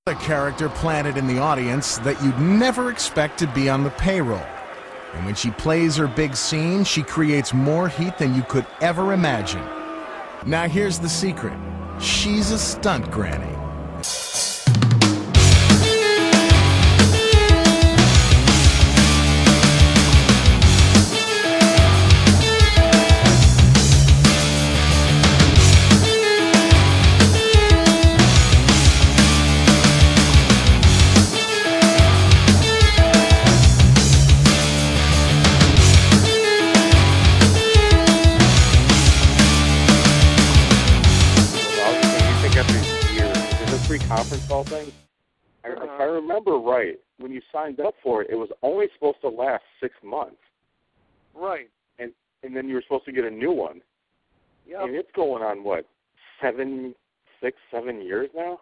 A character planted in the audience that you'd never expect to be on the payroll. And when she plays her big scene, she creates more heat than you could ever imagine. Now here's the secret. She's a stunt granny. Conference call thing. If I remember right, when you signed up for it, it was only supposed to last 6 months. Right. And then you were supposed to get a new one. Yeah. And it's going on, what, 7 years now?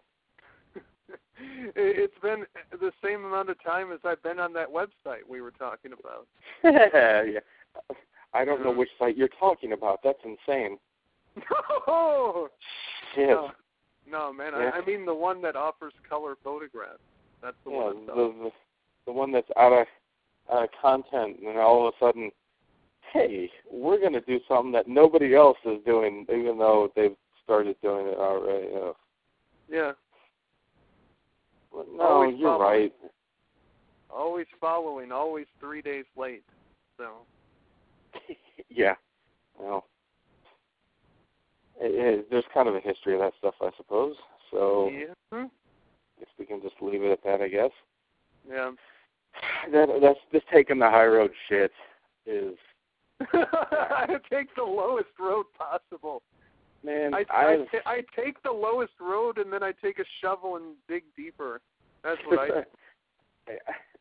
It's been the same amount of time as I've been on that website we were talking about. Yeah. I don't know which site you're talking about. That's insane. No! Shit. No, man, Yeah. I mean the one that offers color photographs. That's the one. The one that's out of content, and all of a sudden, hey, we're going to do something that nobody else is doing, even though they've started doing it already. Yeah. Well, no, you're right. Always following, always 3 days late. So. Yeah. Well. There's kind of a history of that stuff, I suppose. So, yeah. If we can just leave it at that, I guess. Yeah. That's just taking the high road shit is. I take the lowest road possible. Man, I take the lowest road and then I take a shovel and dig deeper. That's what I do.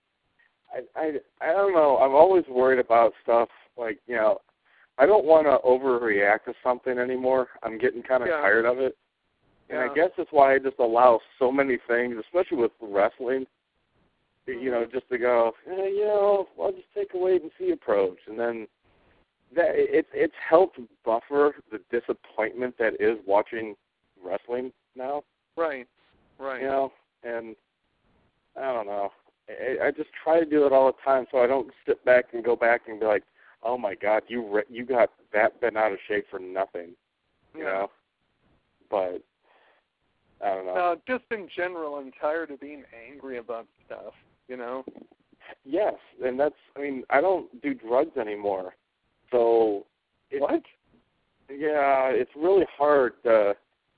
I don't know. I'm always worried about stuff like, I don't want to overreact to something anymore. I'm getting kind of tired of it. And I guess that's why I just allow so many things, especially with wrestling, just to go, I'll just take a wait and see approach. And then it's helped buffer the disappointment that is watching wrestling now. Right. And I don't know. I just try to do it all the time so I don't sit back and go back and be like, oh my God, you got that bent out of shape for nothing, you know? But I don't know. No, just in general, I'm tired of being angry about stuff, Yes, and I don't do drugs anymore, so what? Yeah, it's really hard to.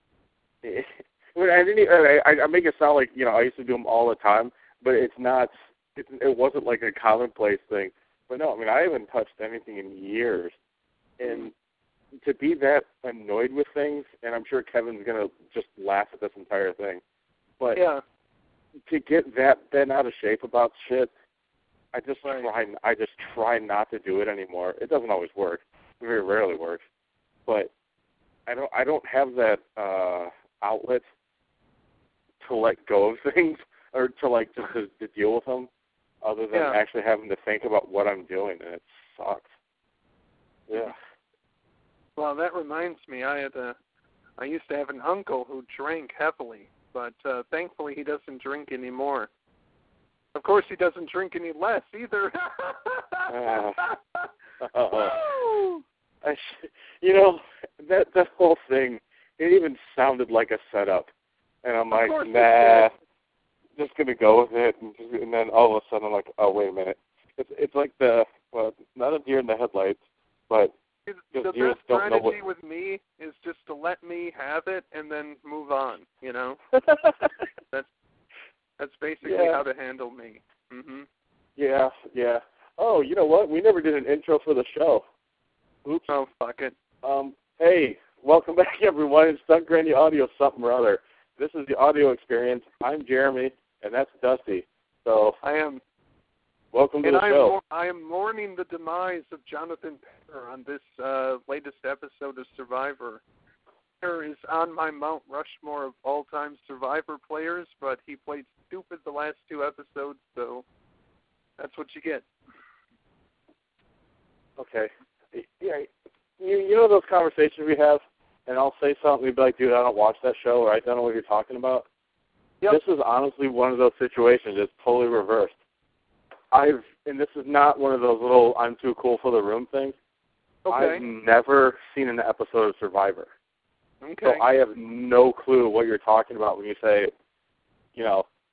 I make it sound like I used to do them all the time, but it's not. It wasn't like a commonplace thing. But no, I haven't touched anything in years. And to be that annoyed with things, and I'm sure Kevin's going to just laugh at this entire thing, but to get that bent out of shape about shit, I just try not to do it anymore. It doesn't always work. It very rarely works. But I don't have that outlet to let go of things or to to deal with them. Other than actually having to think about what I'm doing, and it sucks. Yeah. Well, that reminds me, I used to have an uncle who drank heavily, but thankfully he doesn't drink anymore. Of course, he doesn't drink any less either. That whole thing, it even sounded like a setup, and I'm like, nah. Just gonna go with it, and then all of a sudden I'm like, oh wait a minute, it's like not a deer in the headlights, but the best strategy with me is just to let me have it and then move on. That's basically how to handle me. Mhm. Yeah. Oh, you know what? We never did an intro for the show. Oops. Oh, fuck it. Hey, welcome back everyone. It's Stunt Granny Audio something or other. This is the audio experience. I'm Jeremy, and that's Dusty. So I am. Welcome to the show. I am mourning the demise of Jonathan Penner on this latest episode of Survivor. Penner is on my Mount Rushmore of all-time Survivor players, but he played stupid the last 2 episodes, so that's what you get. Okay. Yeah, you know those conversations we have, and I'll say something, you'd be like, dude, I don't watch that show, or I don't know what you're talking about? Yep. This is honestly one of those situations. It's totally reversed. And this is not one of those little I'm too cool for the room things. Okay. I've never seen an episode of Survivor. Okay. So I have no clue what you're talking about when you say, he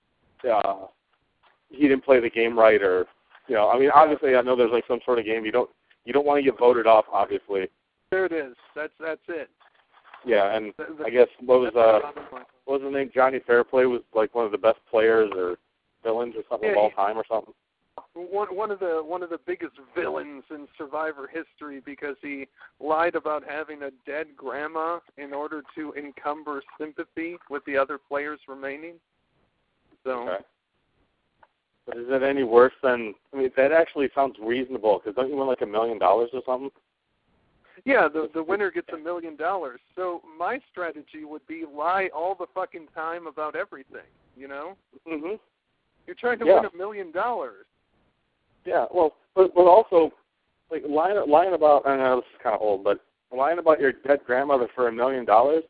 didn't play the game right, or, I mean, obviously I know there's like some sort of game. You don't want to get voted off, obviously. There it is. That's it. Yeah, and I guess what was his name? Johnny Fairplay was like one of the best players or villains or something of all time or something. One of the biggest villains in Survivor history, because he lied about having a dead grandma in order to encumber sympathy with the other players remaining. So. Okay. But is it any worse than? I mean, that actually sounds reasonable, because don't you win like $1 million or something? Yeah, the winner gets $1 million. So my strategy would be lie all the fucking time about everything. Mhm. You're trying to win $1 million. Yeah, well, but also, like lying about. I know this is kind of old, but lying about your dead grandmother for $1 million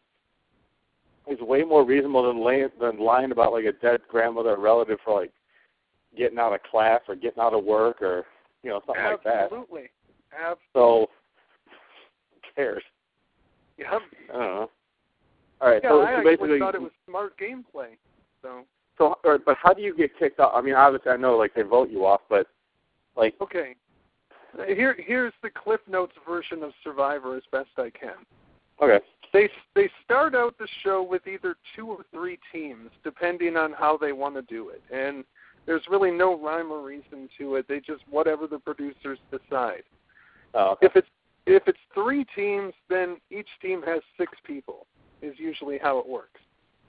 is way more reasonable than lying about like a dead grandmother or relative for like getting out of class or getting out of work or something like that. Absolutely. So, who cares? Yep. I don't know. All right. Yeah, so I so actually basically, thought it was smart gameplay. but how do you get kicked off? I mean, obviously I know like they vote you off, but like. Okay. Here's the Cliff Notes version of Survivor as best I can. Okay. They start out the show with either 2 or 3 teams, depending on how they want to do it, and there's really no rhyme or reason to it. They just whatever the producers decide. Oh, okay. If it's 3 teams, then each team has 6 people. Is usually how it works.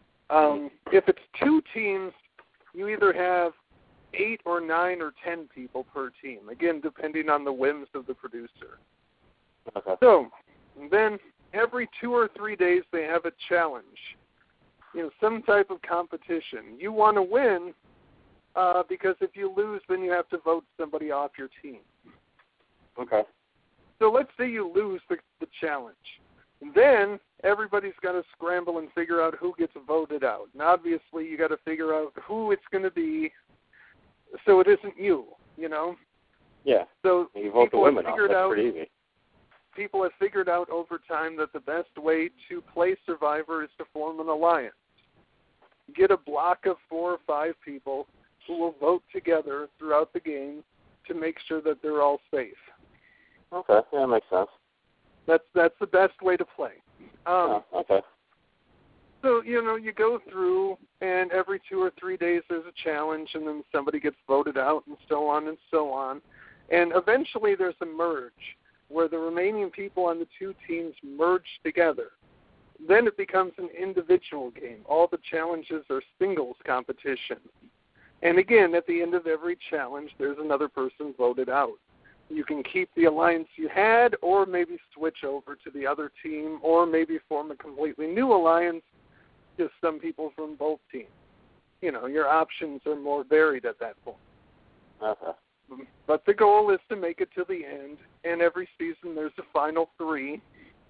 If it's 2 teams, you either have 8 or 9 or 10 people per team. Again, depending on the whims of the producer. Okay. So then every 2 or 3 days they have a challenge. Some type of competition. You want to win because if you lose, then you have to vote somebody off your team. Okay. So let's say you lose the challenge. Then everybody's got to scramble and figure out who gets voted out. And obviously you got to figure out who it's going to be so it isn't you, Yeah. So you vote the women off. That's out, pretty easy. People have figured out over time that the best way to play Survivor is to form an alliance. Get a block of 4 or 5 people who will vote together throughout the game to make sure that they're all safe. Okay, yeah, that makes sense. That's the best way to play. Okay. So, you go through, and every 2 or 3 days there's a challenge, and then somebody gets voted out, and so on and so on. And eventually there's a merge, where the remaining people on the 2 teams merge together. Then it becomes an individual game. All the challenges are singles competition. And again, at the end of every challenge, there's another person voted out. You can keep the alliance you had, or maybe switch over to the other team, or maybe form a completely new alliance, just some people from both teams. Your options are more varied at that point. Okay. But the goal is to make it to the end, and every season there's a final 3,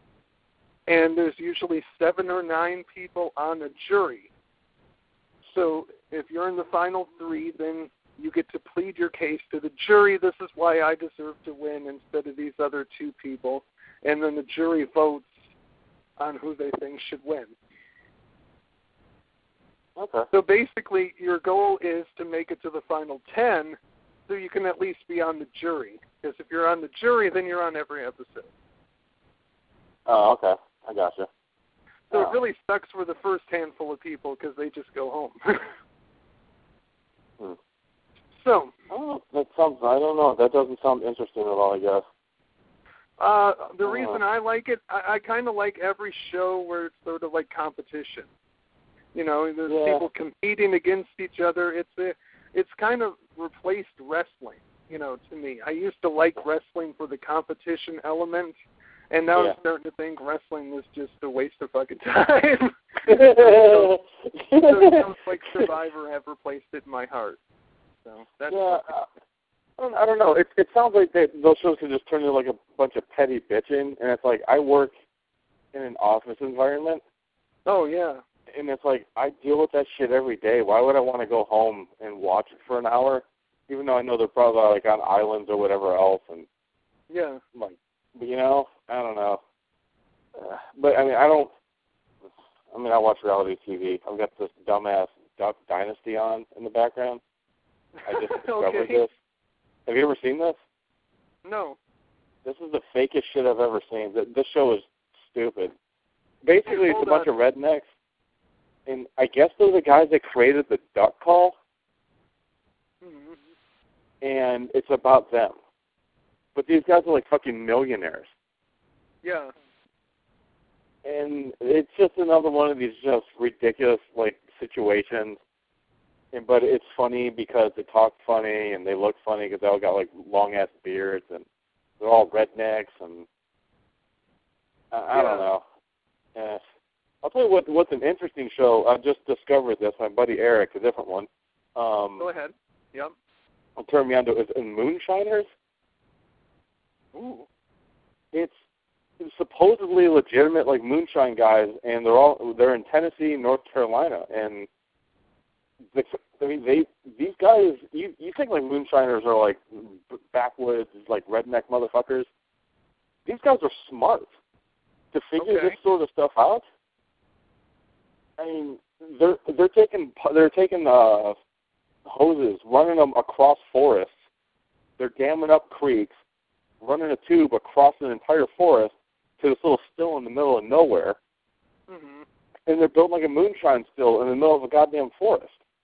and there's usually 7 or 9 people on a jury. So if you're in the final 3, then you get to plead your case to the jury. This is why I deserve to win instead of these other 2 people. And then the jury votes on who they think should win. Okay. So basically, your goal is to make it to the final 10 so you can at least be on the jury. Because if you're on the jury, then you're on every episode. Oh, okay. I gotcha. So it really sucks for the first handful of people because they just go home. So, that sounds, I don't know. That doesn't sound interesting at all, I guess. The reason I like it, I kind of like every show where it's sort of like competition. There's people competing against each other. It's kind of replaced wrestling, to me. I used to like wrestling for the competition element, and now I'm starting to think wrestling was just a waste of fucking time. So it sounds like Survivor have replaced it in my heart. So that's I don't know. It sounds like those shows can just turn into like a bunch of petty bitching, and it's like I work in an office environment. Oh, yeah. And it's like, I deal with that shit every day. Why would I want to go home and watch it for an hour, even though I know they're probably like on islands or whatever else? And Yeah. like, you know, I don't know. But I mean, I watch reality TV. I've got this dumbass Duck Dynasty on in the background. I just discovered this. Have you ever seen this? No. This is the fakest shit I've ever seen. This show is stupid. Basically, it's a bunch of rednecks, and I guess they're the guys that created the duck call, and it's about them. But these guys are like fucking millionaires. Yeah. And it's just another one of these just ridiculous, like, situations. But it's funny because they talk funny and they look funny because they all got, like, long-ass beards and they're all rednecks and I don't know. I'll tell you what's an interesting show. I just discovered this. My buddy Eric, a different one. Go ahead. Yep. I'll turn me on to it. Moonshiners. Ooh. It's supposedly legitimate, like, moonshine guys, and they're in Tennessee, North Carolina, and these guys. You think like moonshiners are like backwoods, like redneck motherfuckers? These guys are smart to figure this sort of stuff out. I mean, they're taking hoses, running them across forests. They're damming up creeks, running a tube across an entire forest to this little still in the middle of nowhere. Mm-hmm. And they're building like a moonshine still in the middle of a goddamn forest.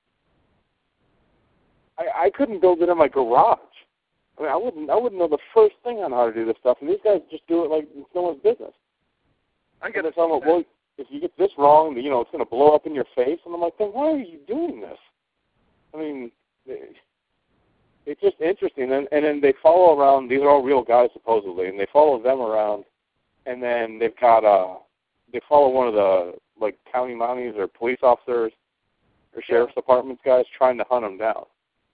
I couldn't build it in my garage. I mean, I wouldn't know the first thing on how to do this stuff, and these guys just do it like it's no one's business. I get it. Well, if you get this wrong, you know, it's going to blow up in your face. And I'm like, then why are you doing this? I mean, it's just interesting. And then they follow around. These are all real guys supposedly, and they follow them around. And then they follow one of the like county mounties or police officers or sheriff's departments guys trying to hunt them down.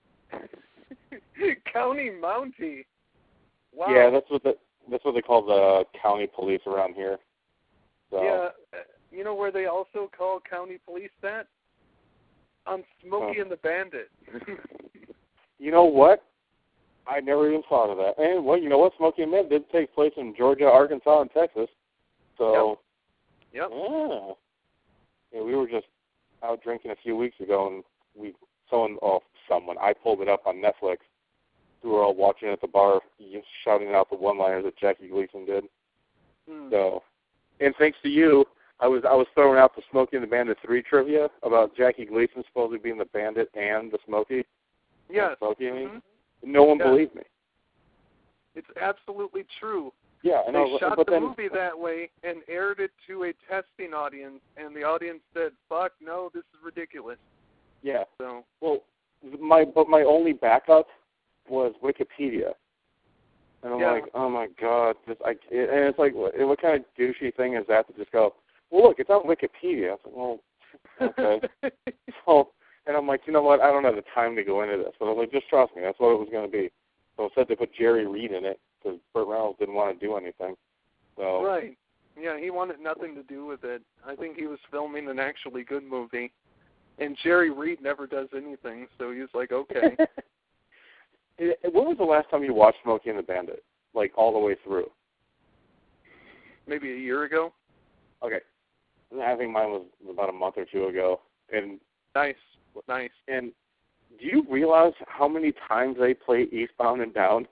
County Mountie. Wow. Yeah, that's what they call the county police around here. So. Yeah, you know where they also call county police that? On Smokey and the Bandit. You know what? I never even thought of that. And well, you know what? Smokey and the Bandit did take place in Georgia, Arkansas, and Texas. So. Yep. Yeah, we were just out drinking a few weeks ago, and I pulled it up on Netflix. We were all watching it at the bar, shouting out the one-liners that Jackie Gleason did. So, and thanks to you, I was throwing out the Smokey and the Bandit 3 trivia about Jackie Gleason supposedly being the Bandit and the Smokey. Yes. Smokey, I mean. No one believed me. It's absolutely true. Yeah, I know. They shot the movie that way and aired it to a testing audience, and the audience said, "Fuck no, this is ridiculous." Yeah. So. Well, my only backup was Wikipedia, and I'm like, oh my god, and it's like, what kind of douchey thing is that to just go, well, look, it's on Wikipedia. It's like, well, okay. So, and I'm like, you know what? I don't have the time to go into this. So I was like, just trust me. That's what it was going to be. So instead they put Jerry Reed in it because Burt Reynolds didn't want to do anything. So. Right. Yeah, he wanted nothing to do with it. I think he was filming an actually good movie. And Jerry Reed never does anything, so he was like, okay. When was the last time you watched Smokey and the Bandit? Like, all the way through? Maybe a year ago. Okay. I think mine was about a month or two ago. And Nice. And do you realize how many times they play Eastbound and Down?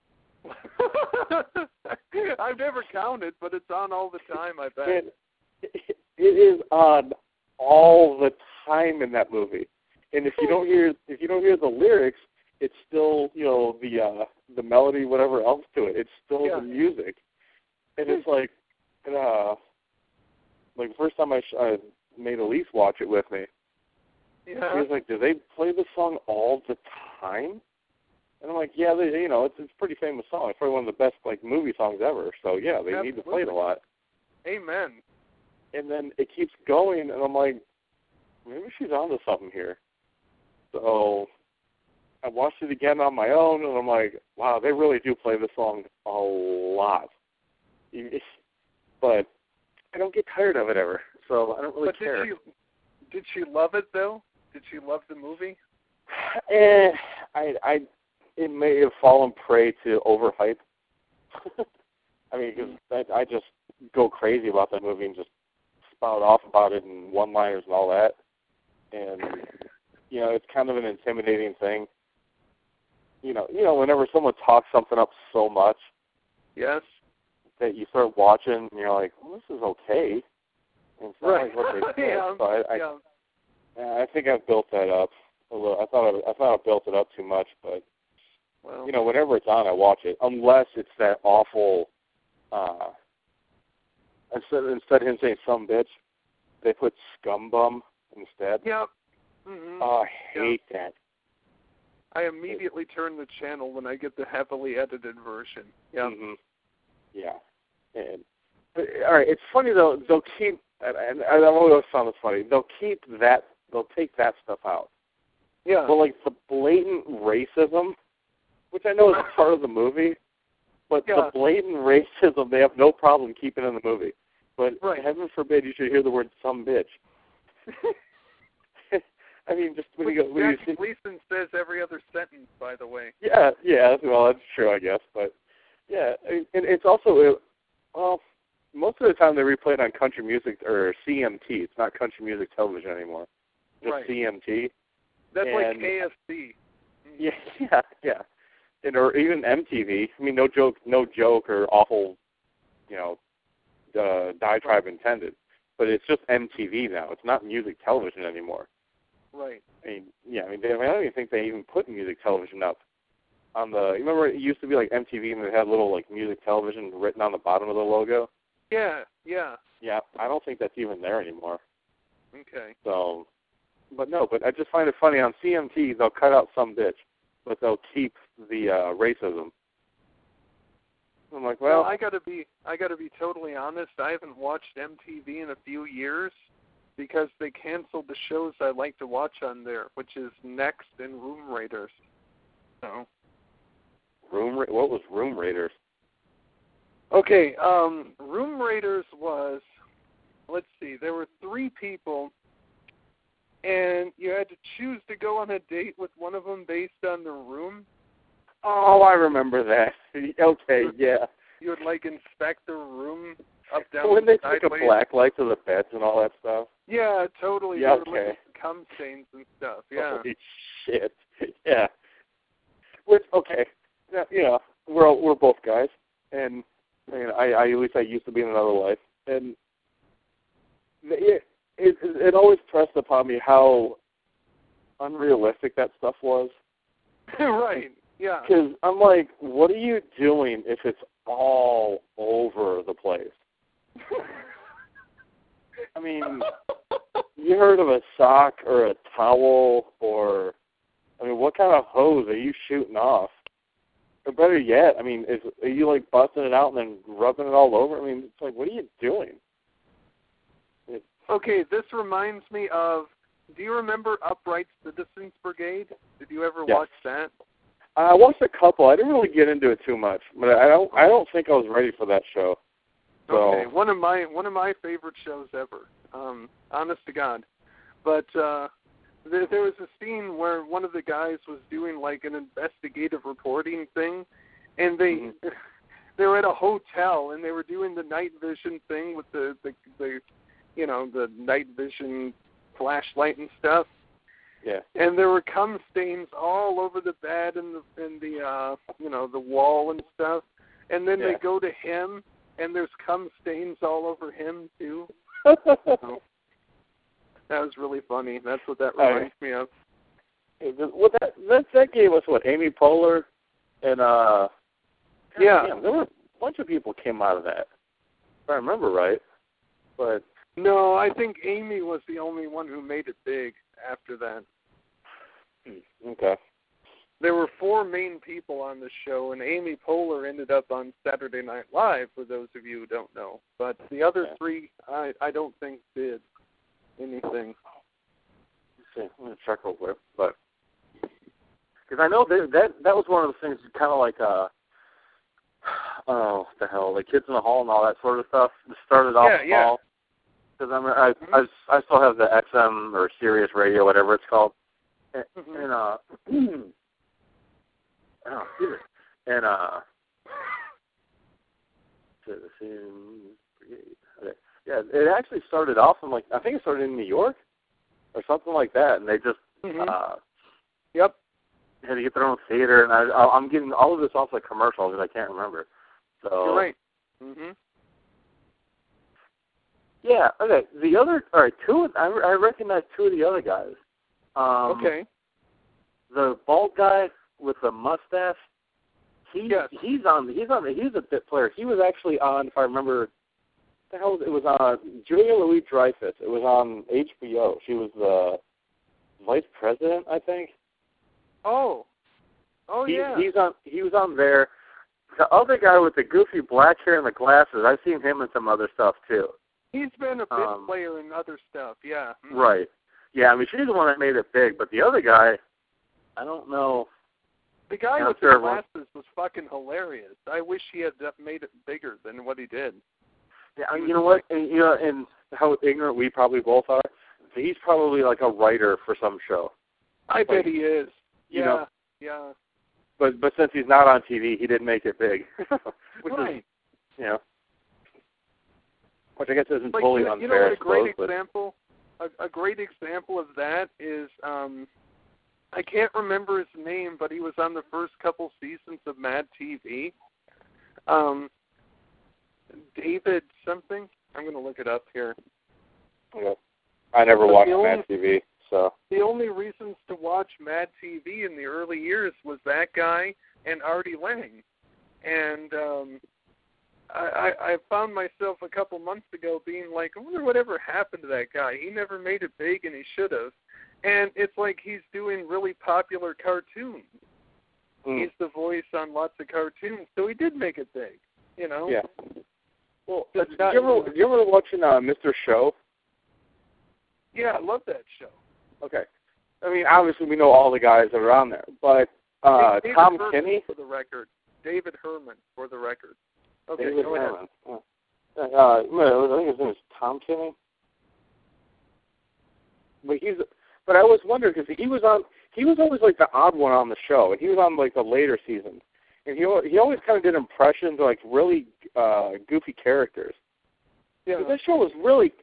I've never counted, but it's on all the time, I bet. It is on all the time in that movie. And if you don't hear the lyrics, it's still, you know, the melody, whatever else to it. It's still the music. And it's like the first time I made Elise watch it with me. Yeah. He was like, do they play the song all the time? And I'm like, yeah, it's a pretty famous song. It's probably one of the best like movie songs ever. So yeah, they need to play it a lot. Amen. And then it keeps going, and I'm like, maybe she's onto something here. So I watched it again on my own, and I'm like, wow, they really do play the song a lot. But I don't get tired of it ever, so I don't really care. Did she love it though? Did she love the movie? It may have fallen prey to overhype. I mean, because I just go crazy about that movie and just spout off about it and one-liners and all that. And it's kind of an intimidating thing. Whenever someone talks something up so much, yes, that you start watching and you're like, well, this is okay. And it's not like what they said. Yeah. So I think I've built that up a little. I thought I built it up too much, but whenever it's on, I watch it. Unless it's that awful. Instead of him saying "some bitch," they put "scumbum" instead. Yep. Mm-hmm. Oh, I hate that. I immediately turn the channel when I get the heavily edited version. Yeah. Mm-hmm. Yeah. But, all right. It's funny though. They'll keep. And I've always found this funny. They'll keep that. They'll take that stuff out. Yeah. But like the blatant racism, which I know is part of the movie, but the blatant racism they have no problem keeping in the movie. But heaven forbid you should hear the word "some bitch." I mean, just when you go. Jackie Gleason says every other sentence, by the way. Yeah. Well, that's true, I guess. But yeah, and it's also most of the time they replay it on country music or CMT. It's not country music television anymore. Just CMT. That's like KFC. Yeah. And or even MTV. I mean, no joke or awful, diatribe intended. But it's just MTV now. It's not music television anymore. Right. I don't even think they even put music television up on the. You remember it used to be like MTV and they had little like music television written on the bottom of the logo. Yeah. Yeah, I don't think that's even there anymore. Okay. So, but I just find it funny on CMT they'll cut out "some bitch," but they'll keep the racism. I'm like, well, I gotta be totally honest. I haven't watched MTV in a few years because they canceled the shows I like to watch on there, which is Next and Room Raiders. So. What was Room Raiders? Okay, Room Raiders was, let's see, there were 3 people, and you had to choose to go on a date with one of them based on the room. Oh, I remember that. Okay, yeah. You would, inspect the room up, down, when they sideways. took a black light to the beds and all that stuff? Yeah, totally. Yeah, they were looking at cum stains and stuff, yeah. Holy shit. Yeah. Which, okay, we're both guys, and I at least I used to be in another life, and it always pressed upon me how unrealistic that stuff was. Right. Yeah. Because I'm like, what are you doing if it's all over the place? I mean, you heard of a sock or a towel or, what kind of hose are you shooting off? Or better yet, are you busting it out and then rubbing it all over? It's like, what are you doing? Okay, this reminds me of, do you remember Upright Citizens Brigade? Did you ever watch that? I watched a couple. I didn't really get into it too much, but I don't think I was ready for that show. So. Okay, one of my favorite shows ever. Honest to God, but there was a scene where one of the guys was doing an investigative reporting thing, and they were at a hotel and they were doing the night vision thing with the night vision flashlight and stuff. Yeah. And there were cum stains all over the bed and the wall and stuff. And then they go to him, and there's cum stains all over him too. So, that was really funny. That's what that reminds me of. Well, that gave us Amy Poehler and damn, there were a bunch of people came out of that, if I remember right. But no, I think Amy was the only one who made it big after that. Okay. There were 4 main people on the show, and Amy Poehler ended up on Saturday Night Live, for those of you who don't know. But the other 3, I don't think did anything. Let's see. I'm going to check real quick. But because I know that was one of the things kind of like, what the hell, Kids in the Hall and all that sort of stuff. It started off small. because I still have the XM or Sirius Radio, whatever it's called, and yeah, it actually started off in I think it started in New York or something like that, and they just yep, had to get their own theater, and I'm getting all of this off commercials that I can't remember. So you're right. Yeah. Okay. The other, all right. I recognize two of the other guys. Okay. The bald guy with the mustache. He's a bit player. He was actually on, if I remember, what the hell it was on Julia Louis-Dreyfus. It was on HBO. She was the vice president, I think. Oh. Yeah. He was on there. The other guy with the goofy black hair and the glasses, I've seen him in some other stuff too. He's been a big player in other stuff, yeah. Right. Yeah, I mean, she's the one that made it big, but the other guy, I don't know. The guy with the glasses was fucking hilarious. I wish he had made it bigger than what he did. Yeah, you know what? And how ignorant we probably both are. He's probably like a writer for some show. I bet he is. Yeah. Yeah. But since he's not on TV, he didn't make it big. Which right. is, which I guess isn't like, fully unfair. You know what a great example of that is, I can't remember his name, but he was on the first couple seasons of Mad TV. David something. I'm going to look it up here. Yeah. I never watched Mad TV, so. The only reasons to watch Mad TV in the early years was that guy and Artie Lang. And I found myself a couple months ago being like, I wonder whatever happened to that guy. He never made it big, and he should have. And it's like he's doing really popular cartoons. He's the voice on lots of cartoons, so he did make it big, Yeah. Well, you ever watching Mr. Show? Yeah, I love that show. Okay. I mean, obviously we know all the guys that are on there, but Tom Kenny? For the record. David Herman, for the record. Okay, David go Herman. ahead. I think his name is Tom Kenny. But I was wondering because he was always like the odd one on the show, and he was on like the later seasons, and he always kind of did impressions of like really goofy characters. Yeah. That show was really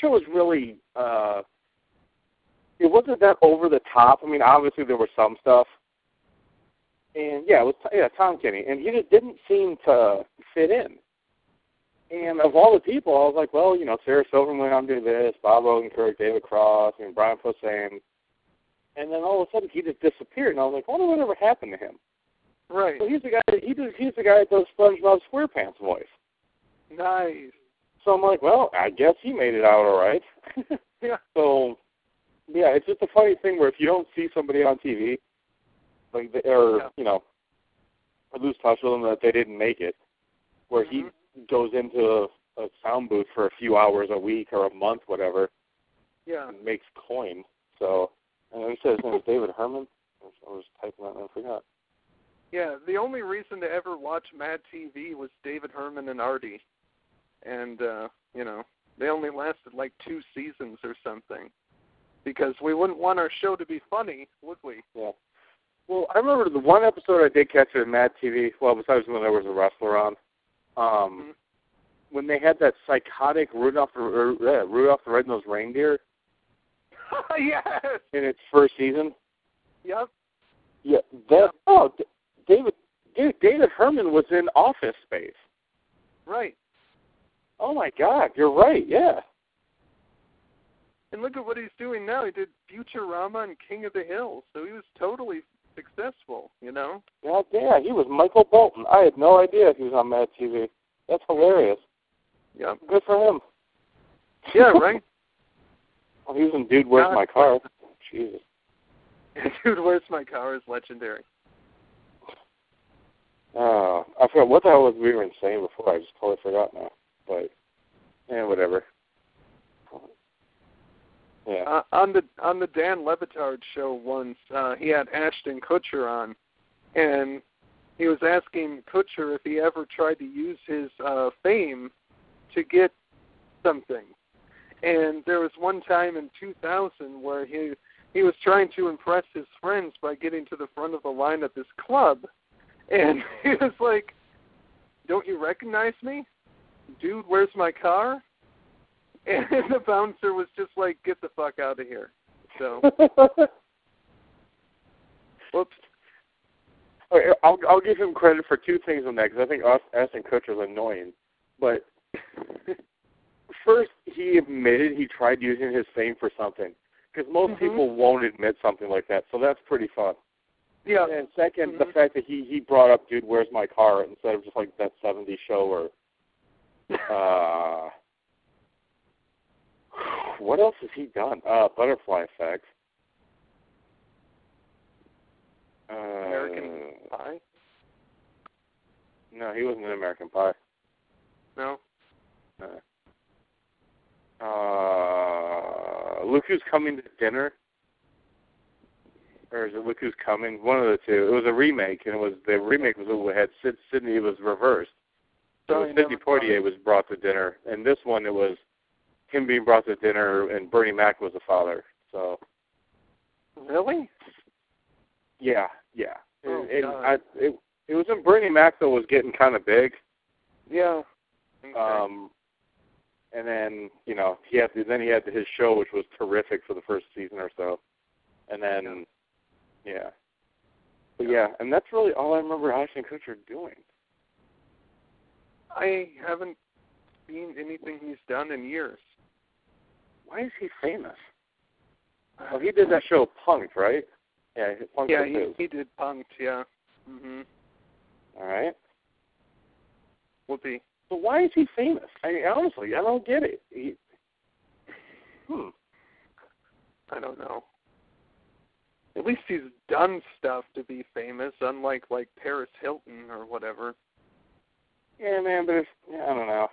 it wasn't that over the top. I mean, obviously there was some stuff, and it was Tom Kenny, and he just didn't seem to fit in. And of all the people, I was like, well, Sarah Silverman went on to do this, Bob Odenkirk, David Cross, and Brian Posehn. And then all of a sudden he just disappeared, and I was like, I wonder whatever happened to him. Right. So he's the guy that does SpongeBob SquarePants voice. Nice. So I'm like, well, I guess he made it out all right. Yeah. So, yeah, it's just a funny thing where if you don't see somebody on TV, like or lose touch with them that they didn't make it, where he goes into a sound booth for a few hours a week or a month, whatever, and makes coin. So, and he said his name was David Herman. I was typing that and I forgot. Yeah, the only reason to ever watch Mad TV was David Herman and Artie. And, they only lasted like 2 seasons or something. Because we wouldn't want our show to be funny, would we? Yeah. Well, I remember the one episode I did catch of Mad TV, well, besides when there was a wrestler on, when they had that psychotic Rudolph the Red-Nosed Reindeer. Yes! In its first season. Yep. Yeah. David Herman was in Office Space. Right. Oh, my God. You're right. Yeah. And look at what he's doing now. He did Futurama and King of the Hill, so he was totally successful, God, yeah, he was Michael Bolton. I had no idea he was on Mad TV. That's hilarious. Yeah. Good for him. Yeah, right? Well, he was in Dude, Where's My Car? Jesus. Dude, Where's My Car is legendary. I forgot what the hell was we were saying before. I just totally forgot now. But, whatever. Yeah. On the Dan Le Batard show once, he had Ashton Kutcher on, and he was asking Kutcher if he ever tried to use his fame to get something. And there was one time in 2000 where he was trying to impress his friends by getting to the front of the line at this club. And he was like, "Don't you recognize me? Dude, where's my car?" And the bouncer was just like, "Get the fuck out of here." So, whoops. Okay, I'll give him credit for two things on that, because I think Ashton Kutcher's annoying. But first, he admitted he tried using his fame for something, because most people won't admit something like that, so that's pretty fun. Yeah. And second, the fact that he brought up, "Dude, where's my car?" instead of just like that 70s show or what else has he done? Butterfly Effect. American Pie? No, he wasn't in American Pie. No. Look Who's Coming to Dinner? Or is it Look Who's Coming? One of the two. It was a remake, and the remake had Sydney. It was reversed. So Sidney Poitier was brought to dinner, and this one it was him being brought to dinner, and Bernie Mac was the father. So. Really? Yeah. Oh, it was when Bernie Mac though was getting kind of big. Yeah. Okay. And then he had his show, which was terrific for the first season or so, and then But and that's really all I remember Ashton Kutcher doing. I haven't seen anything he's done in years. Why is he famous? Oh, he did that show Punk'd, right? Yeah, Punk'd. Yeah, he did Punk'd, yeah. Mhm. All right. Whoopee. So why is he famous? Honestly, I don't get it. I don't know. At least he's done stuff to be famous, unlike like Paris Hilton or whatever. Yeah, man, but I don't know.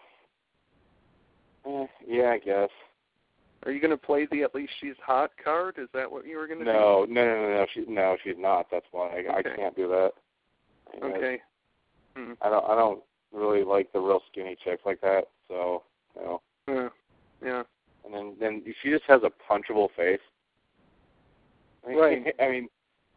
Yeah, I guess. Are you going to play the "At least she's hot" card? Is that what you were going to do? No. She's not. That's why I can't do that. Okay. I don't really like the real skinny chicks like that. So Yeah. And then she just has a punchable face. Right. I mean,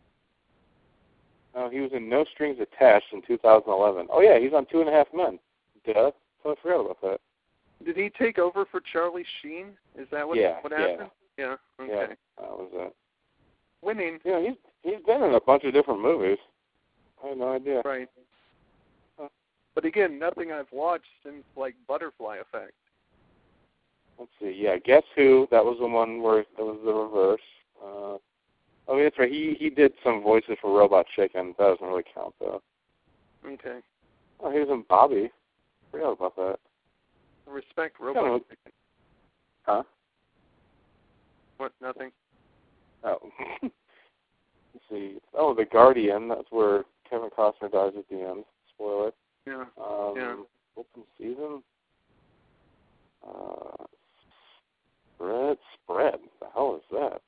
he was in No Strings Attached in 2011. Oh yeah, he's on 2.5 Men. Duh. So I forgot about that. Did he take over for Charlie Sheen? Is that what happened? Yeah. Okay. Yeah, that was it. Winning. Yeah, he's been in a bunch of different movies. I had no idea. Right. But again, nothing I've watched since like Butterfly Effect. Let's see. Yeah, Guess Who? That was the one where it was the reverse. That's right. He did some voices for Robot Chicken. That doesn't really count though. Okay. Oh, he was in Bobby. Forgot about that. Respect Robot Chicken. Huh? What? Nothing. Oh. Let's see. Oh, The Guardian. That's where Kevin Costner dies at the end. Spoiler. Yeah. Open Season. Spread. The hell is that?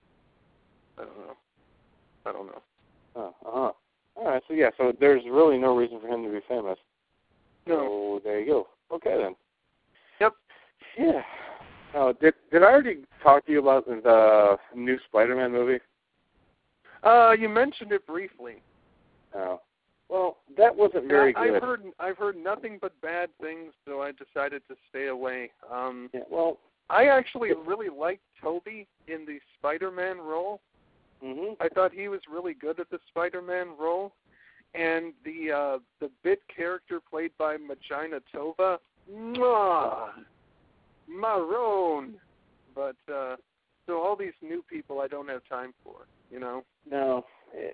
I don't know. All right. So there's really no reason for him to be famous. No. So there you go. Okay then. Yep. Yeah. Oh, did I already talk to you about the new Spider-Man movie? You mentioned it briefly. Oh. Well, that wasn't very good. I've heard nothing but bad things, so I decided to stay away. Well, I actually really liked Tobey in the Spider-Man role. Mm-hmm. I thought he was really good at the Spider-Man role, and the bit character played by Magina Tova, Maroon. But so all these new people, I don't have time for. No,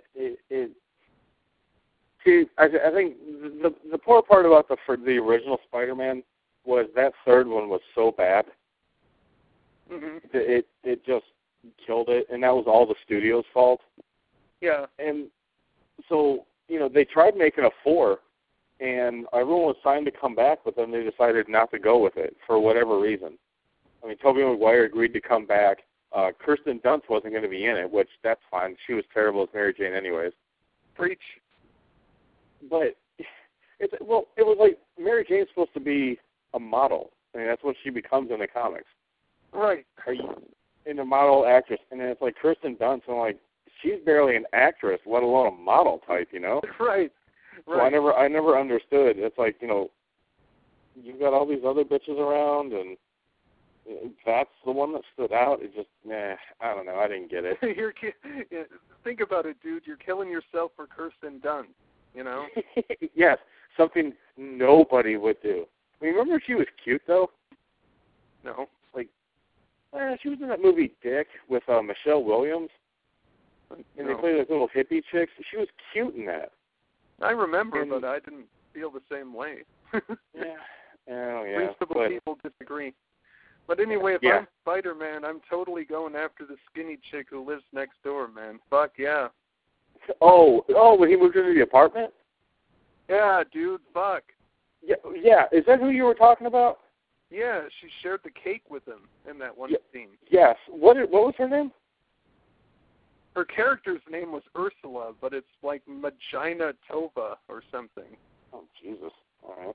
I think the poor part about the original Spider-Man was that third one was so bad. Mm-hmm. It just killed it, and that was all the studio's fault. Yeah. And so, they tried making a 4, and everyone was signed to come back, but then they decided not to go with it for whatever reason. I mean, Tobey Maguire agreed to come back. Kirsten Dunst wasn't going to be in it, which that's fine. She was terrible as Mary Jane anyways. Preach. But it was like Mary Jane's supposed to be a model. I mean, that's what she becomes in the comics. Right. Are you in a model actress? And then it's like Kirsten Dunst, and I'm like, she's barely an actress, let alone a model type, you know? Right. So I never understood. It's like, you know, you've got all these other bitches around, and that's the one that stood out. It just, I don't know. I didn't get it. Think about it, dude. You're killing yourself for Kirsten Dunst, you know? Yes, something nobody would do. I mean, remember she was cute, though? No. Like, she was in that movie Dick with Michelle Williams, and they played like little hippie chicks. She was cute in that. I remember, but I didn't feel the same way. Reasonable people disagree. But anyway, if I'm Spider-Man, I'm totally going after the skinny chick who lives next door, man. Fuck yeah. Oh, when he moved into the apartment? Yeah, dude, fuck. Yeah. Is that who you were talking about? Yeah, she shared the cake with him in that one scene. Yes. What was her name? Her character's name was Ursula, but it's like Magina Tova or something. Oh, Jesus. All right.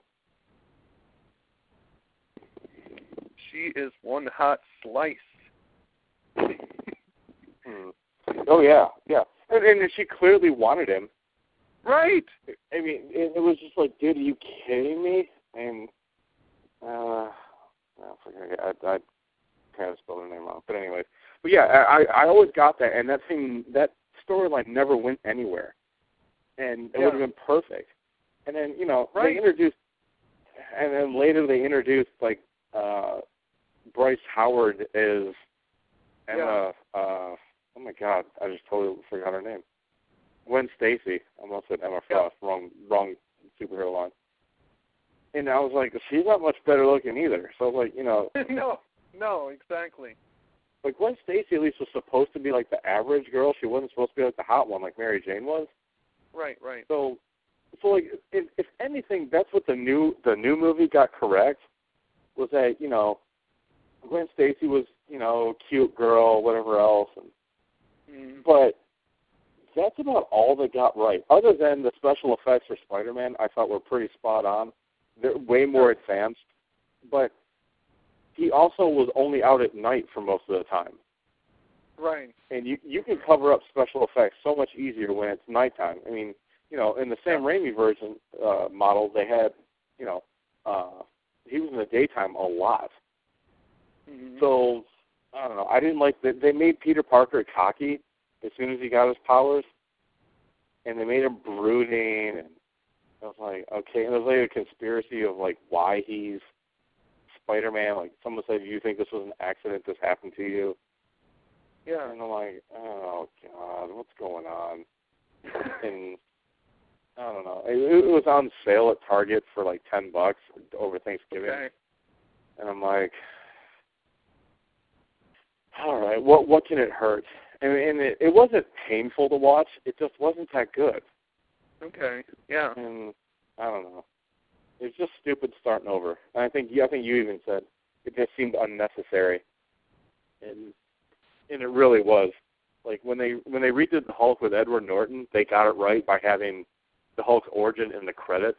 She is one hot slice. Oh, yeah. And she clearly wanted him. Right. I mean, it was just like, dude, are you kidding me? And, I kind of spelled her name wrong. But anyway. But yeah, I always got that, and that storyline never went anywhere. And it would have been perfect. And then, you know, they introduced, and then later they introduced, like, Bryce Howard as Emma, oh my God, I just totally forgot her name. Gwen Stacy. I almost said Emma Frost. Wrong superhero line. And I was like, she's not much better looking either. So I was like, you know. No, exactly. Like, Gwen Stacy at least was supposed to be like the average girl. She wasn't supposed to be like the hot one like Mary Jane was. Right. So like, if anything, that's what the new movie got correct, was that, you know, Gwen Stacy was, you know, cute girl, whatever else, but that's about all they got right. Other than the special effects for Spider-Man, I thought were pretty spot on. They're way more advanced, but he also was only out at night for most of the time. Right. And you can cover up special effects so much easier when it's nighttime. I mean, you know, in the Sam Raimi version model, they had, you know, he was in the daytime a lot. So, I don't know. I didn't like that. They made Peter Parker cocky as soon as he got his powers, and they made him brooding, and I was like, okay. And it was like a conspiracy of, like, why he's Spider-Man. Like, someone said, you think this was an accident, this happened to you? Yeah. And I'm like, oh, God, what's going on? And I don't know. It was on sale at Target for, like, $10 over Thanksgiving. Okay. And I'm like, all right, what can it hurt? And it wasn't painful to watch. It just wasn't that good. Okay, yeah. And I don't know. It's just stupid starting over. And I think you even said it just seemed unnecessary. And it really was. Like when they redid the Hulk with Edward Norton, they got it right by having the Hulk's origin in the credits.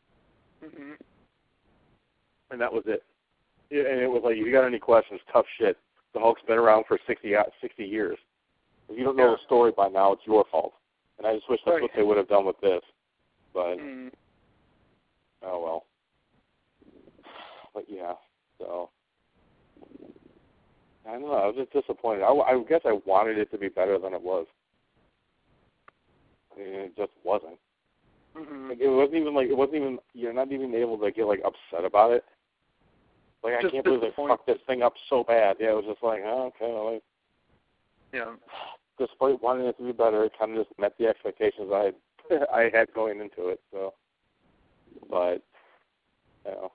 And that was it. And it was like, if you got any questions, tough shit. The Hulk's been around for 60 years. If you don't know the story by now, it's your fault. And I just wish that's what they would have done with this. But, oh well. But yeah, so. I don't know, I was just disappointed. I guess I wanted it to be better than it was. I mean, it just wasn't. Like, it wasn't even, you're not even able to get, like, upset about it. Like, I can't believe they fucked this thing up so bad. Yeah, it was just like, oh, okay. Like, yeah. Despite wanting it to be better, it kind of just met the expectations I had going into it. So, but, you know,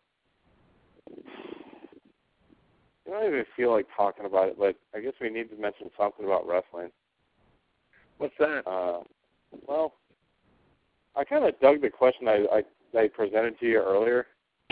I don't even feel like talking about it, but I guess we need to mention something about wrestling. What's that? Well, I kind of dug the question I presented to you earlier.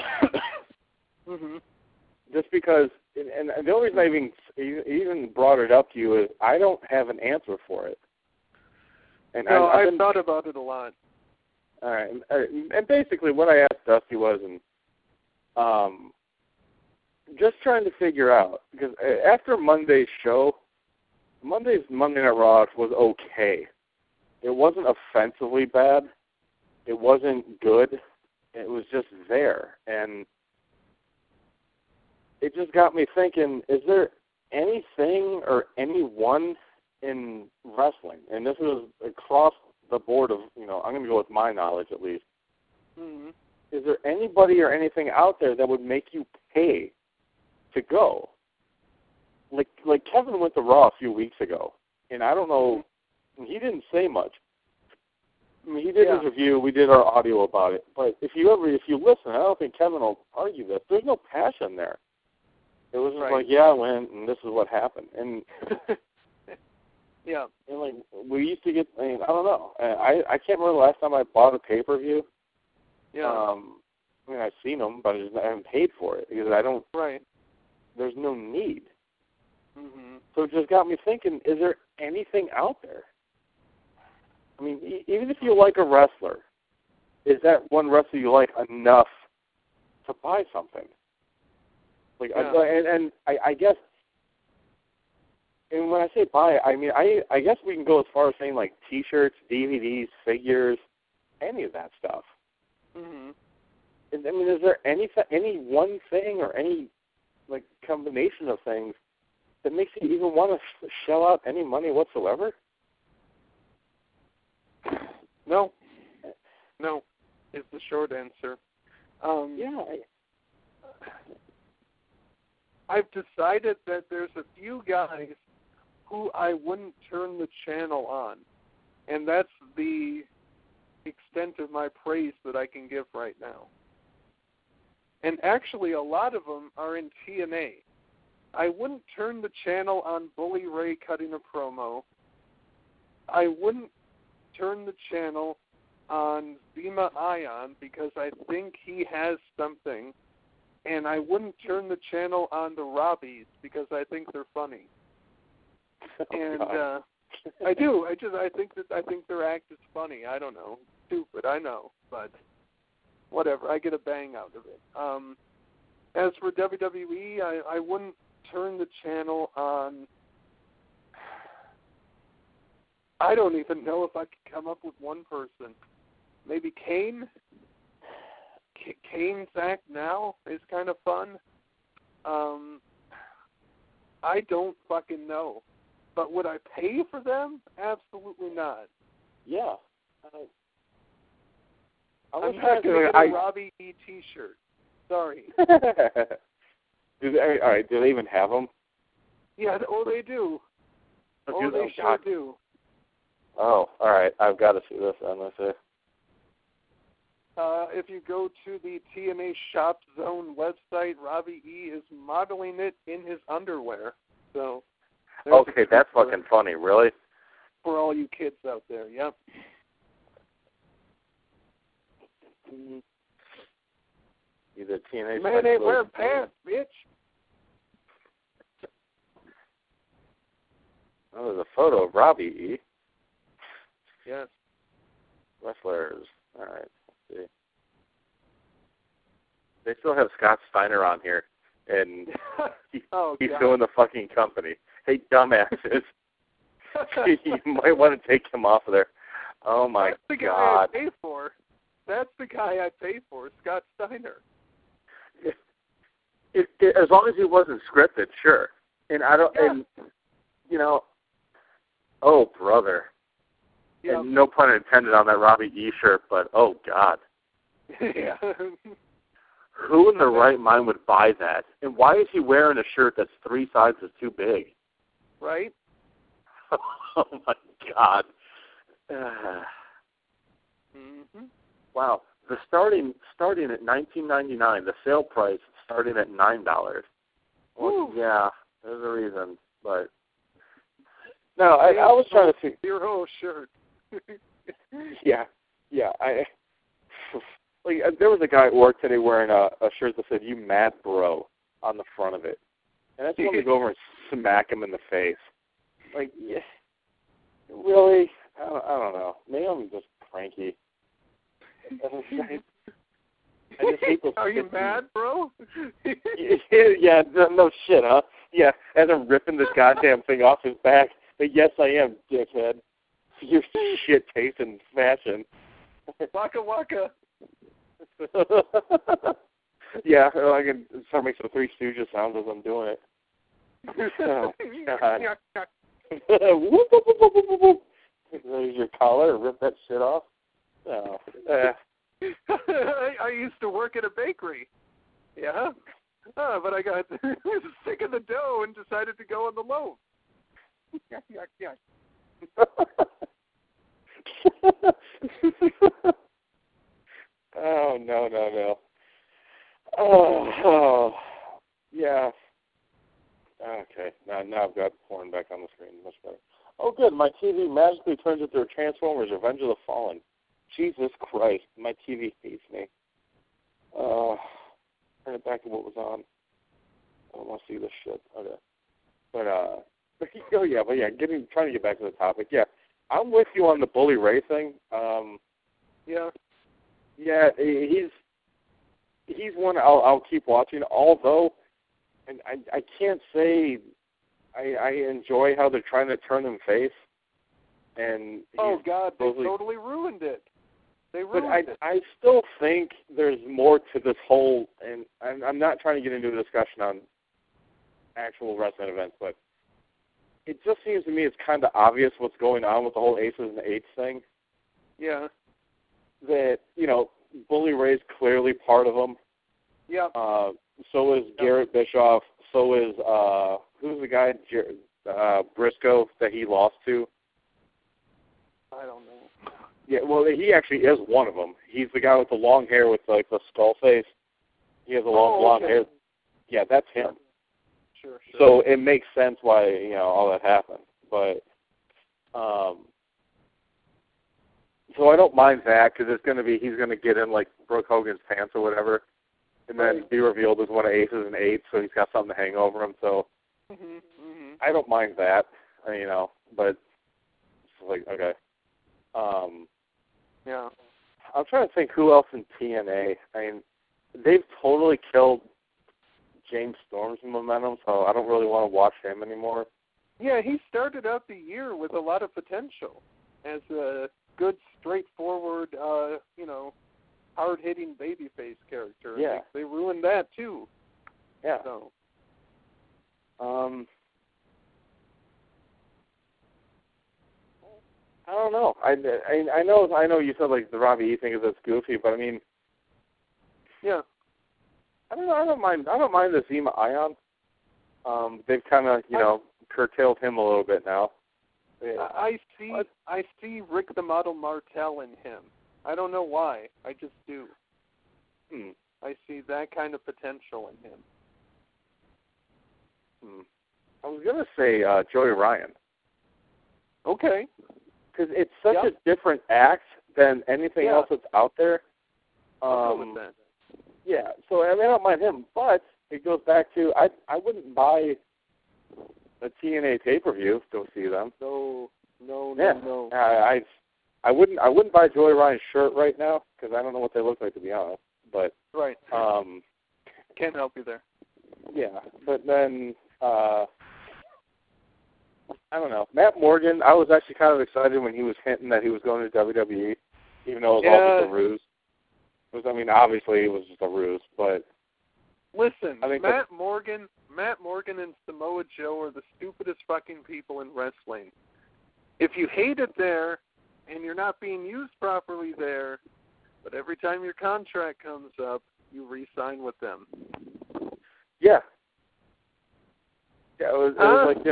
Just because, and the only reason I even brought it up to you is I don't have an answer for it. And no, I've thought about it a lot. All right, and basically what I asked Dusty was, and just trying to figure out, because after Monday's show, Monday's Monday Night Raw was okay. It wasn't offensively bad. It wasn't good. It was just there. And it just got me thinking, is there anything or anyone in wrestling, and this is across the board of, I'm going to go with my knowledge at least, is there anybody or anything out there that would make you pay to go? Like Kevin went to Raw a few weeks ago, and I don't know, he didn't say much. I mean, he did his review, we did our audio about it, but if you listen, I don't think Kevin will argue this. There's no passion there. It was just like, I went, and this is what happened. And yeah. And like we used to get, I don't know. I can't remember the last time I bought a pay-per-view. Yeah. I've seen them, but I haven't paid for it because I don't. Right. There's no need. Mm-hmm. So it just got me thinking: is there anything out there? I mean, even if you like a wrestler, is that one wrestler you like enough to buy something? Like, I guess. And when I say buy, I mean I guess we can go as far as saying like T-shirts, DVDs, figures, any of that stuff. Mm-hmm. I mean, is there any one thing or any like combination of things that makes you even want to shell out any money whatsoever? No, is the short answer. I've decided that there's a few guys who I wouldn't turn the channel on, and that's the extent of my praise that I can give right now. And actually, a lot of them are in TNA. I wouldn't turn the channel on Bully Ray cutting a promo. I wouldn't turn the channel on Zema Ion because I think he has something. And I wouldn't turn the channel on the Robbies because I think they're funny. I do. I think their act is funny. I don't know. Stupid, I know, but whatever. I get a bang out of it. As for WWE, I wouldn't turn the channel on. I don't even know if I could come up with one person. Maybe Kane. Kane's act now is kind of fun. I don't fucking know. But would I pay for them? Absolutely not. Yeah. I'm not going to get a Robbie E T-shirt. Sorry. Do they even have them? Yeah, they do. They sure do. Oh, all right. I've got to see this then. Let's see. If you go to the TNA Shop Zone website, Robbie E is modeling it in his underwear. So. Okay, that's fucking funny. Really? For all you kids out there, yep. Either TNA. Man ain't wearing pants, bitch. Oh, there's a photo of Robbie E. Yes. Wrestlers. All right. Let's see. They still have Scott Steiner on here, and he's suing the fucking company. Hey, dumbasses. You might want to take him off of there. Oh, my God. That's the guy I pay for. That's the guy I pay for, Scott Steiner. As long as he wasn't scripted, sure. And I don't, and, oh, brother. Yep. And no pun intended on that Robbie E shirt, but oh, God. Yeah. Who in their right mind would buy that? And why is he wearing a shirt that's 3 sizes too big? Right? Oh, my God. Mm-hmm. Wow. The starting at $19.99, the sale price starting at $9. Well, yeah, there's a reason, but no, I was trying to see your whole shirt. Yeah. There was a guy at work today wearing a shirt that said "You mad bro" on the front of it, and I just wanted to go over and smack him in the face. Like, yeah, really? I don't know. Maybe I'm just cranky. I just hate those. Are you mad, bro? Yeah, no shit, huh? Yeah, as I'm ripping this goddamn thing off his back. But yes, I am, dickhead. You shit taste and fashion. Waka waka. Yeah, I can start making some Three Stooges sounds as I'm doing it. Oh, God. Whoop, whoop, whoop, whoop, whoop, whoop. There's your collar, rip that shit off. Oh, I used to work at a bakery. Yeah. But I got sick of the dough and decided to go on the loaf. Yuck, yuck, yuck. Oh, no. Oh, yeah. Okay, now I've got porn back on the screen. Much better. Oh, good. My TV magically turns into Transformers: Revenge of the Fallen. Jesus Christ, my TV hates me. Turn it back to what was on. I don't want to see this shit. Okay. But trying to get back to the topic. Yeah, I'm with you on the Bully Ray thing. Yeah, he's one I'll keep watching. Although, and I can't say I enjoy how they're trying to turn him face. And oh God, they totally ruined it. They ruined it. I still think there's more to this whole, and I'm not trying to get into a discussion on actual wrestling events, but it just seems to me it's kind of obvious what's going on with the whole Aces and Eights thing. Yeah. That, Bully Ray's clearly part of them. Yeah. So is Garrett Bischoff. So is, who's the guy, Briscoe, that he lost to? I don't know. Yeah, well, he actually is one of them. He's the guy with the long hair with, the skull face. He has a long blonde hair. Yeah, that's him. Sure. So it makes sense why, all that happened. But, so I don't mind that because he's going to get in like Brooke Hogan's pants or whatever, and then be revealed as one of Aces and Eights, so he's got something to hang over him. So I don't mind that, but it's like, okay. Yeah. I'm trying to think who else in TNA. I mean, they've totally killed James Storm's momentum, so I don't really want to watch him anymore. Yeah, he started out the year with a lot of potential as a good, straightforward, hard-hitting babyface character. Yeah. They ruined that, too. Yeah. So. I don't know. I know you said like the Robbie E thing is that's goofy, but I mean, yeah. I don't know. I don't mind the Zema Ion. They've kind of curtailed him a little bit now. I see Rick the Model Martel in him. I don't know why. I just do. I see that kind of potential in him. I was gonna say Joey Ryan. Okay. Because it's such a different act than anything else that's out there. I'll go with that. Yeah, so I don't mind him, but it goes back to I wouldn't buy a TNA pay-per-view to go see them. No. I wouldn't buy Joey Ryan's shirt right now because I don't know what they look like, to be honest. But right. Can't help you there. Yeah, but then I don't know. Matt Morgan, I was actually kind of excited when he was hinting that he was going to WWE, even though it was all just a ruse. Obviously it was just a ruse, but listen, Matt Morgan and Samoa Joe are the stupidest fucking people in wrestling. If you hate it there and you're not being used properly there, but every time your contract comes up, you re-sign with them. Yeah. Yeah, it was like,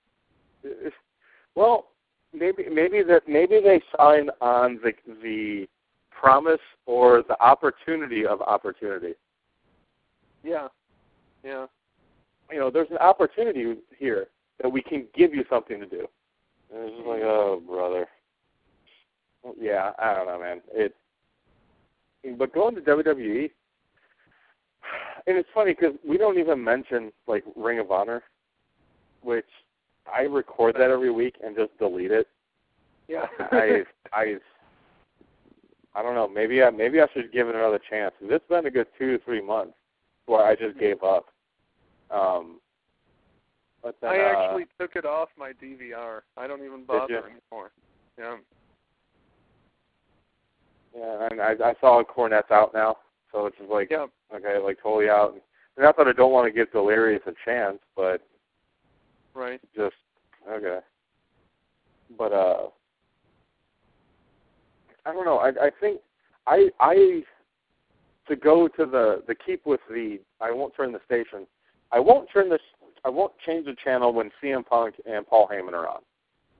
well, maybe they sign on the promise or the opportunity of opportunity. Yeah. Yeah. There's an opportunity here that we can give you something to do. And it's just like, oh, brother. Yeah, I don't know, man. But going to WWE, and it's funny because we don't even mention, like, Ring of Honor, which I record that every week and just delete it. Yeah. I don't know. Maybe I should give it another chance. It's been a good 2 to 3 months where I just gave up. But then, I actually took it off my DVR. I don't even bother anymore. Yeah. Yeah, and I saw Cornette's out now, so it's just like, yeah. okay, like totally out. And not that I don't want to give Delirious a chance, but right. Just okay. But I don't know. I think I to go to the keep with the I won't turn the station. I won't change the channel when CM Punk and Paul Heyman are on.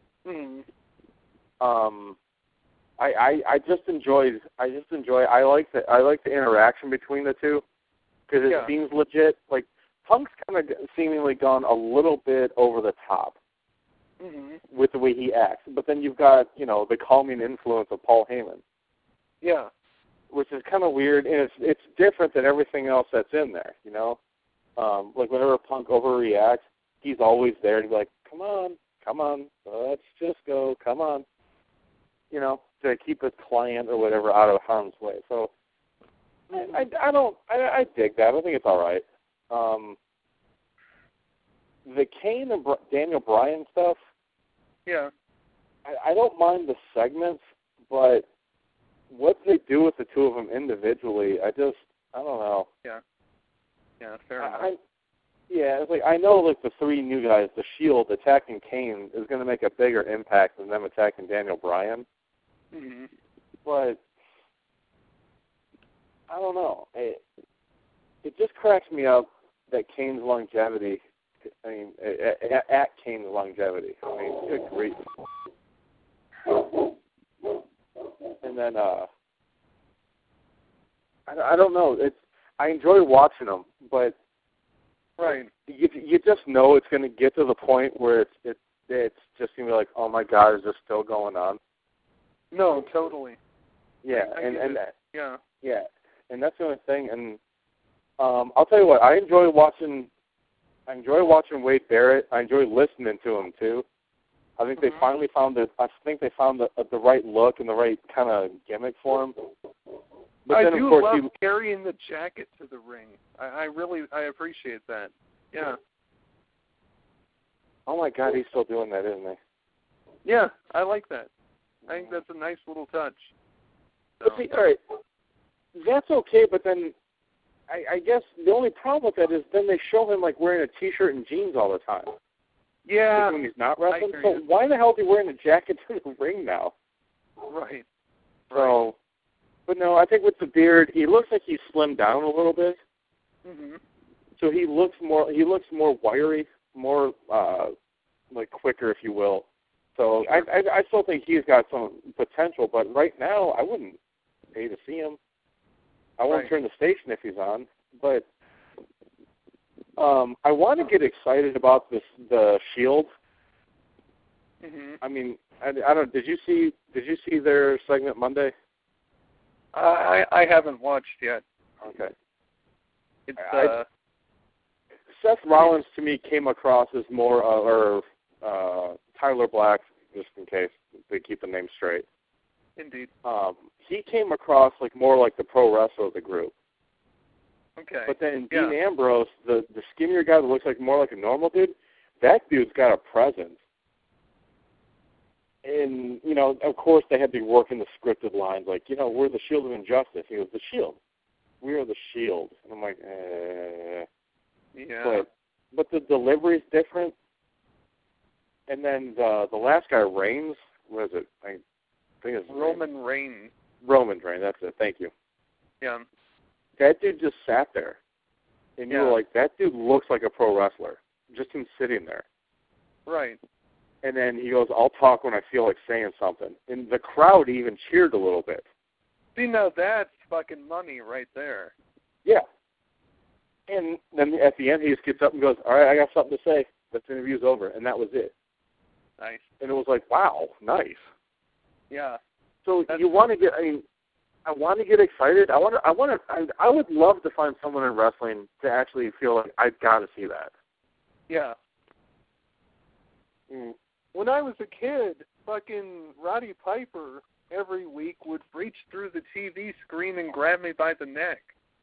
Mm-hmm. I just enjoy I like the interaction between the two because it seems legit. Like Punk's kind of seemingly gone a little bit over the top with the way he acts, but then you've got the calming influence of Paul Heyman. Yeah, which is kind of weird, and it's different than everything else that's in there. Like whenever Punk overreacts, he's always there to be like, come on, let's just go, come on. To keep his client or whatever out of harm's way. So I dig that. I think it's all right. The Kane and Daniel Bryan stuff. Yeah. I don't mind the segments, but what they do with the two of them individually, I don't know. Yeah. Yeah. Fair enough. It's like I know like the three new guys, the Shield attacking Kane is going to make a bigger impact than them attacking Daniel Bryan. Mm-hmm. But I don't know. It just cracks me up that Kane's longevity. I mean, at Kane's longevity. I mean, good grief. And then I don't know. I enjoy watching them, but right. You just know it's going to get to the point where it's just going to be like, oh my God, is this still going on? No, totally. Yeah, and that's the only thing. And I'll tell you what, I enjoy watching Wade Barrett. I enjoy listening to him too. I think they finally found the right look and the right kind of gimmick for him. But I then, do of course, love carrying the jacket to the ring. I really appreciate that. Yeah. Oh my God, he's still doing that, isn't he? Yeah, I like that. I think that's a nice little touch. So. But see, all right, that's okay, but then I guess the only problem with that is then they show him like wearing a T-shirt and jeans all the time. Yeah. Like when he's not wrestling. So why the hell is he wearing a jacket to the ring now? Right. So, but no, I think with the beard, he looks like he's slimmed down a little bit. Mm-hmm. So he looks more wiry, more like quicker, if you will. So sure. I still think he's got some potential, but right now I wouldn't pay to see him. I won't turn the station if he's on, but I want to get excited about the Shield. Mm-hmm. I mean, I don't. Did you see their segment Monday? I haven't watched yet. Okay. It's Seth Rollins to me came across as more or Tyler Black, just in case they keep the name straight. Indeed. He came across more like the pro wrestler of the group. Okay. But then Dean Ambrose, the skinnier guy that looks more like a normal dude, that dude's got a presence. And, of course they had to work in the scripted lines, we're the Shield of Injustice. He goes, the Shield. We are the Shield. And I'm like, Yeah. But the delivery's different. And then the last guy, Reigns, what is it? I think it's Roman Reigns. Roman Reigns, that's it. Thank you. Yeah. That dude just sat there. And you were like, that dude looks like a pro wrestler. Just him sitting there. Right. And then he goes, I'll talk when I feel like saying something. And the crowd even cheered a little bit. See, now that's fucking money right there. Yeah. And then at the end, he just gets up and goes, all right, I got something to say. This interview's over. And that was it. Nice. And it was like, wow, nice. Yeah. So you want to get, I want to get excited. I would love to find someone in wrestling to actually feel like I've got to see that. Yeah. When I was a kid, fucking Roddy Piper every week would reach through through the TV screen and grab me by the neck.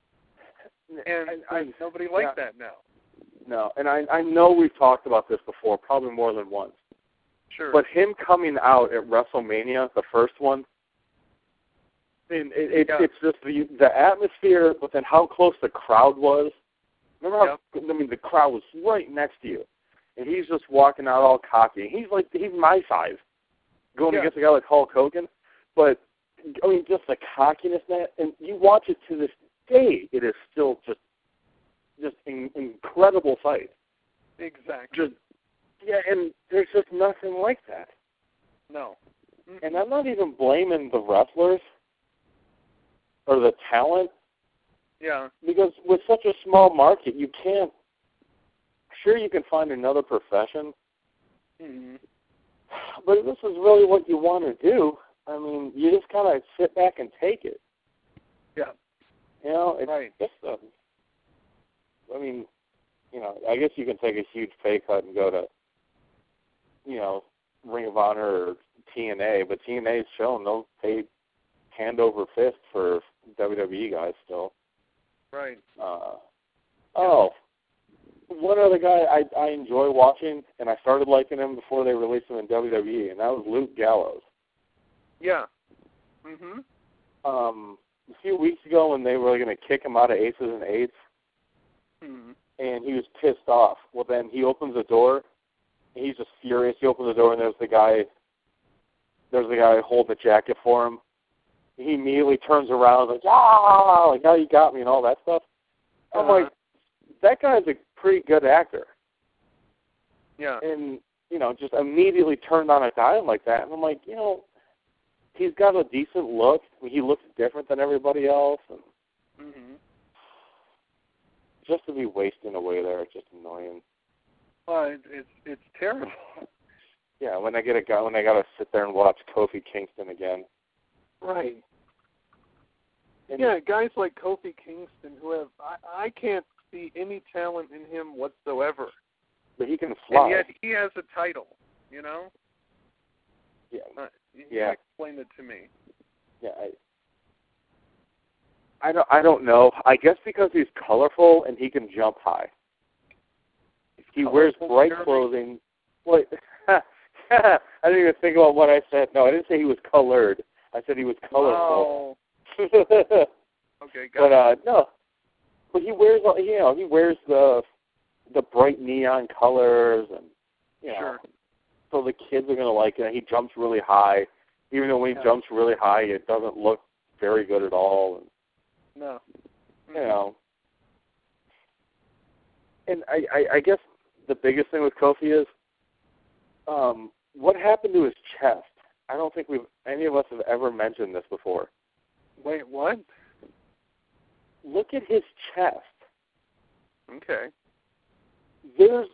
And nobody likes that now. No, and I know we've talked about this before, probably more than once. Sure. But him coming out at WrestleMania, the first one, and it's just the atmosphere, but then how close the crowd was. Remember how, I mean, the crowd was right next to you. And he's just walking out all cocky. He's my size, going against a guy like Hulk Hogan. But, I mean, just the cockiness in that. And you watch it to this day, it is still just an incredible fight. Exactly. And there's just nothing like that. No. And I'm not even blaming the wrestlers or the talent. Yeah. Because with such a small market, you can't. Sure, you can find another profession. Mm-hmm. But if this is really what you want to do, I mean, you just kind of sit back and take it. Yeah. You know, it's right. just I mean, you know, I guess you can take a huge pay cut and go to, you know, Ring of Honor or TNA, but TNA's shown they'll pay hand over fist for WWE guys still. Right. One other guy I enjoy watching, and I started liking him before they released him in WWE, and that was Luke Gallows. Yeah. Mhm. A few weeks ago when they were going to kick him out of Aces and Eights, and he was pissed off. Well, then he opens the door, and he's just furious. He opens the door, and there's the guy holding the jacket for him. He immediately turns around like, like, now you got me and all that stuff. I'm like, that guy's a pretty good actor. Yeah. And, you know, just immediately turned on a dime like that. And I'm like, you know, he's got a decent look. I mean, he looks different than everybody else. And just to be wasting away there, it's just annoying. Well, it's terrible. Yeah, when I got to sit there and watch Kofi Kingston again. Right. And yeah, guys like Kofi Kingston who have I can't see any talent in him whatsoever. But he can fly. And yet he has a title, you know? Yeah. You explain it to me. Yeah, I don't know. I guess because he's colorful and he can jump high. He wears bright clothing. Wait, I didn't even think about what I said. No, I didn't say he was colored. I said he was colorful. Oh. Okay, got it. No. But he wears, the bright neon colors, and Sure. So the kids are gonna like it. He jumps really high, even though when he jumps really high, it doesn't look very good at all. And, no. You know. And I guess the biggest thing with Kofi is, what happened to his chest? I don't think any of us have ever mentioned this before. Wait, what? Look at his chest. Okay. There's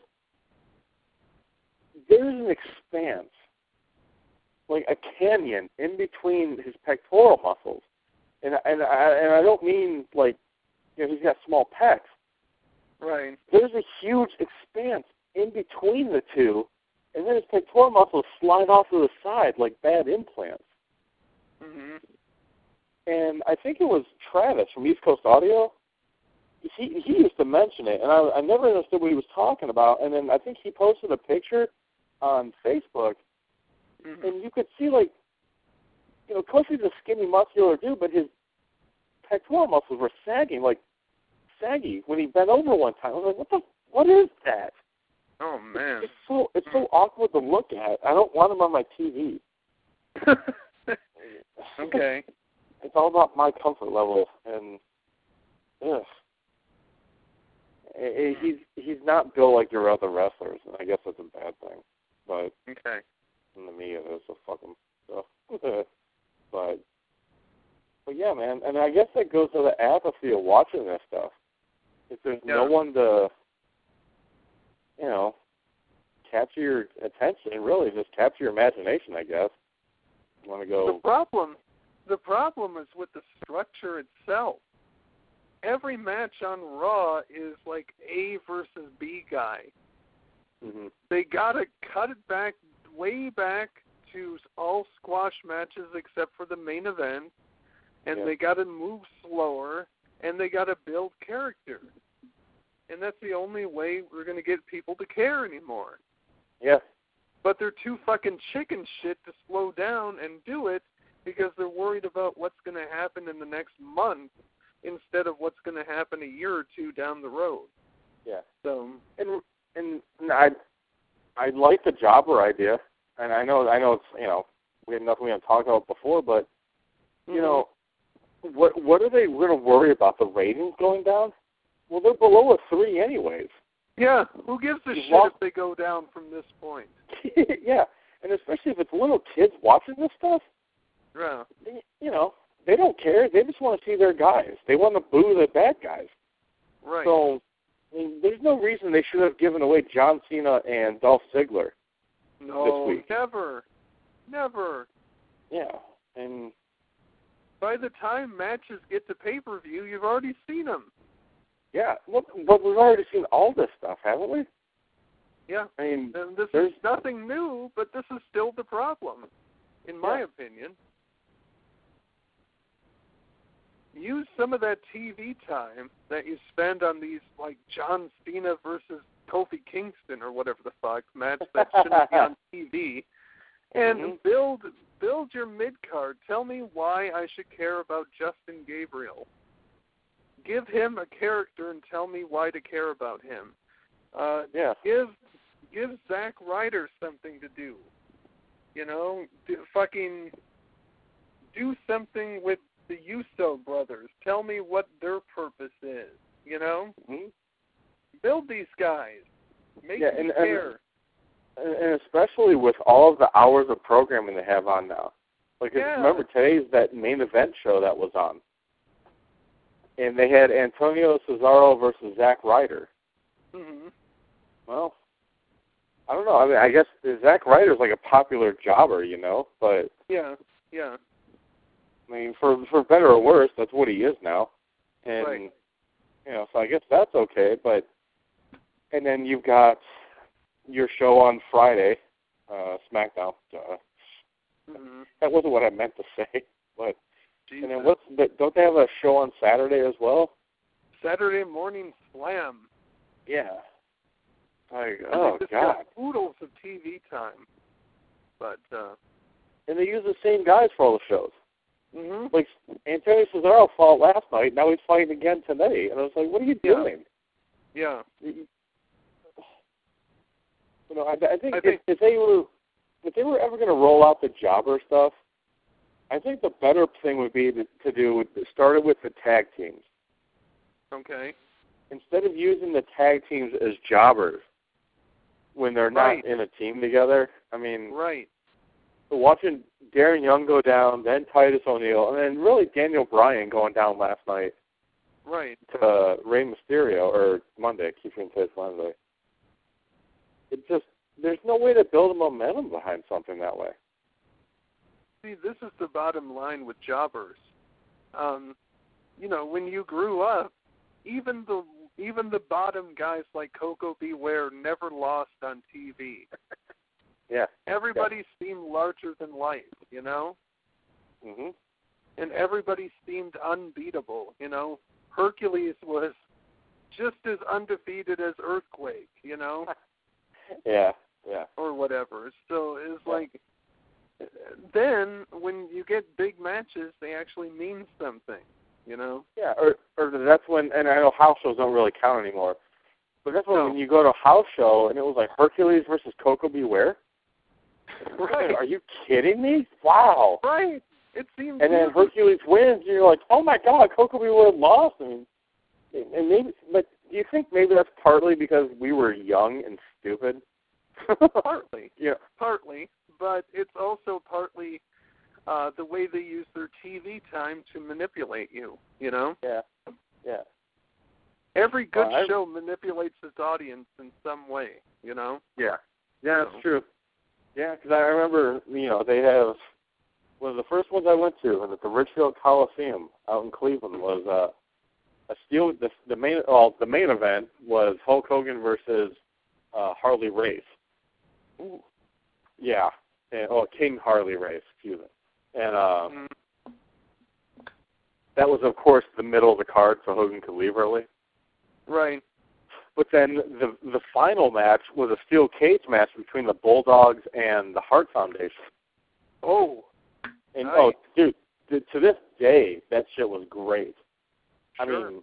an expanse, like a canyon, in between his pectoral muscles, and I don't mean like, he's got small pecs. Right. There's a huge expanse in between the two, and then his pectoral muscles slide off to the side like bad implants. And I think it was Travis from East Coast Audio. He used to mention it, and I never understood what he was talking about. And then I think he posted a picture on Facebook, and you could see, like, Kofi's a skinny, muscular dude, but his pectoral muscles were saggy when he bent over one time. I was like, what is that? Oh, man. It's so awkward to look at. I don't want him on my TV. Okay. It's all about my comfort level, and he's not built like your other wrestlers, and I guess that's a bad thing. But okay, to me it is, so fuck him. So, but yeah, man, and I guess that goes to the apathy of watching this stuff. If there's no one to, capture your attention, really just capture your imagination, I guess. You want to go? The problem is with the structure itself. Every match on Raw is like A versus B guy. They gotta cut it back, way back to all squash matches except for the main event, they got to move slower, and they got to build character. And that's the only way we're going to get people to care anymore. Yeah. But they're too fucking chicken shit to slow down and do it because they're worried about what's going to happen in the next month instead of what's going to happen a year or two down the road. Yeah. So, and I like the jobber idea, and I know it's, you know, we had nothing we haven't talked about before, but you know, what are they going to worry about, the ratings going down? Well, they're below a 3 anyways. Yeah, who gives a shit if they go down from this point? Yeah, and especially if it's little kids watching this stuff. Yeah. You know, they don't care. They just want to see their guys. They want to boo the bad guys. Right. So, I mean, there's no reason they should have given away John Cena and Dolph Ziggler this week. Never. Never. Yeah, and by the time matches get to pay-per-view, you've already seen them. Yeah, look, but we've already seen all this stuff, haven't we? Yeah. I mean, and this is nothing new, but this is still the problem, in my opinion. Use some of that TV time that you spend on these, like, John Cena versus Kofi Kingston or whatever the fuck match that shouldn't be on TV, and build your mid-card. Tell me why I should care about Justin Gabriel. Give him a character and tell me why to care about him. Give Zack Ryder something to do. You know, do something with the Uso brothers. Tell me what their purpose is. You know, build these guys. Make them care. And especially with all of the hours of programming they have on now. Like, remember today's that main event show that was on. And they had Antonio Cesaro versus Zack Ryder. Well, I don't know. I mean, I guess Zack Ryder's like a popular jobber, you know, but yeah. I mean, for better or worse, that's what he is now, and you know, so I guess that's okay. But and then you've got your show on Friday, SmackDown. That wasn't what I meant to say, but. Jesus. And then don't they have a show on Saturday as well? Saturday Morning Slam. Yeah. Like, oh, God. Got oodles of TV time. But, and they use the same guys for all the shows. Like, Antonio Cesaro fought last night, now he's fighting again today. And I was like, what are you doing? Yeah. You know, I think if they were ever going to roll out the jobber stuff, I think the better thing would be to start it with the tag teams. Okay. Instead of using the tag teams as jobbers when they're not in a team together. I mean, watching Darren Young go down, then Titus O'Neil, and then really Daniel Bryan going down last night to Rey Mysterio, or Monday, keep saying Titus Monday. It just, there's no way to build a momentum behind something that way. See, this is the bottom line with jobbers. You know, when you grew up, even the bottom guys like Coco Beware never lost on TV. Everybody seemed larger than life, you know? And everybody seemed unbeatable, you know? Hercules was just as undefeated as Earthquake, you know? Or whatever. So it's like, then when you get big matches, they actually mean something, you know? Yeah, or that's when, and I know house shows don't really count anymore, but that's when you go to a house show and it was like Hercules versus Coco Beware. Are you kidding me? Wow. It seems. And then Hercules wins, and you're like, oh my God, Coco Beware lost. I mean, and maybe, but do you think maybe that's partly because we were young and stupid? Partly. Partly. But it's also partly the way they use their TV time to manipulate you, you know? Every good show manipulates its audience in some way, you know? That's true. Yeah, because I remember, you know, they have, one of the first ones I went to, at the Richfield Coliseum out in Cleveland, was the main event was Hulk Hogan versus Harley Race. Yeah. And, King Harley Race, excuse me. And that was, of course, the middle of the card, so Hogan could leave early. Right. But then the final match was a steel cage match between the Bulldogs and the Hart Foundation. Oh. And, nice. oh, dude, to this day, that shit was great. Sure. I mean,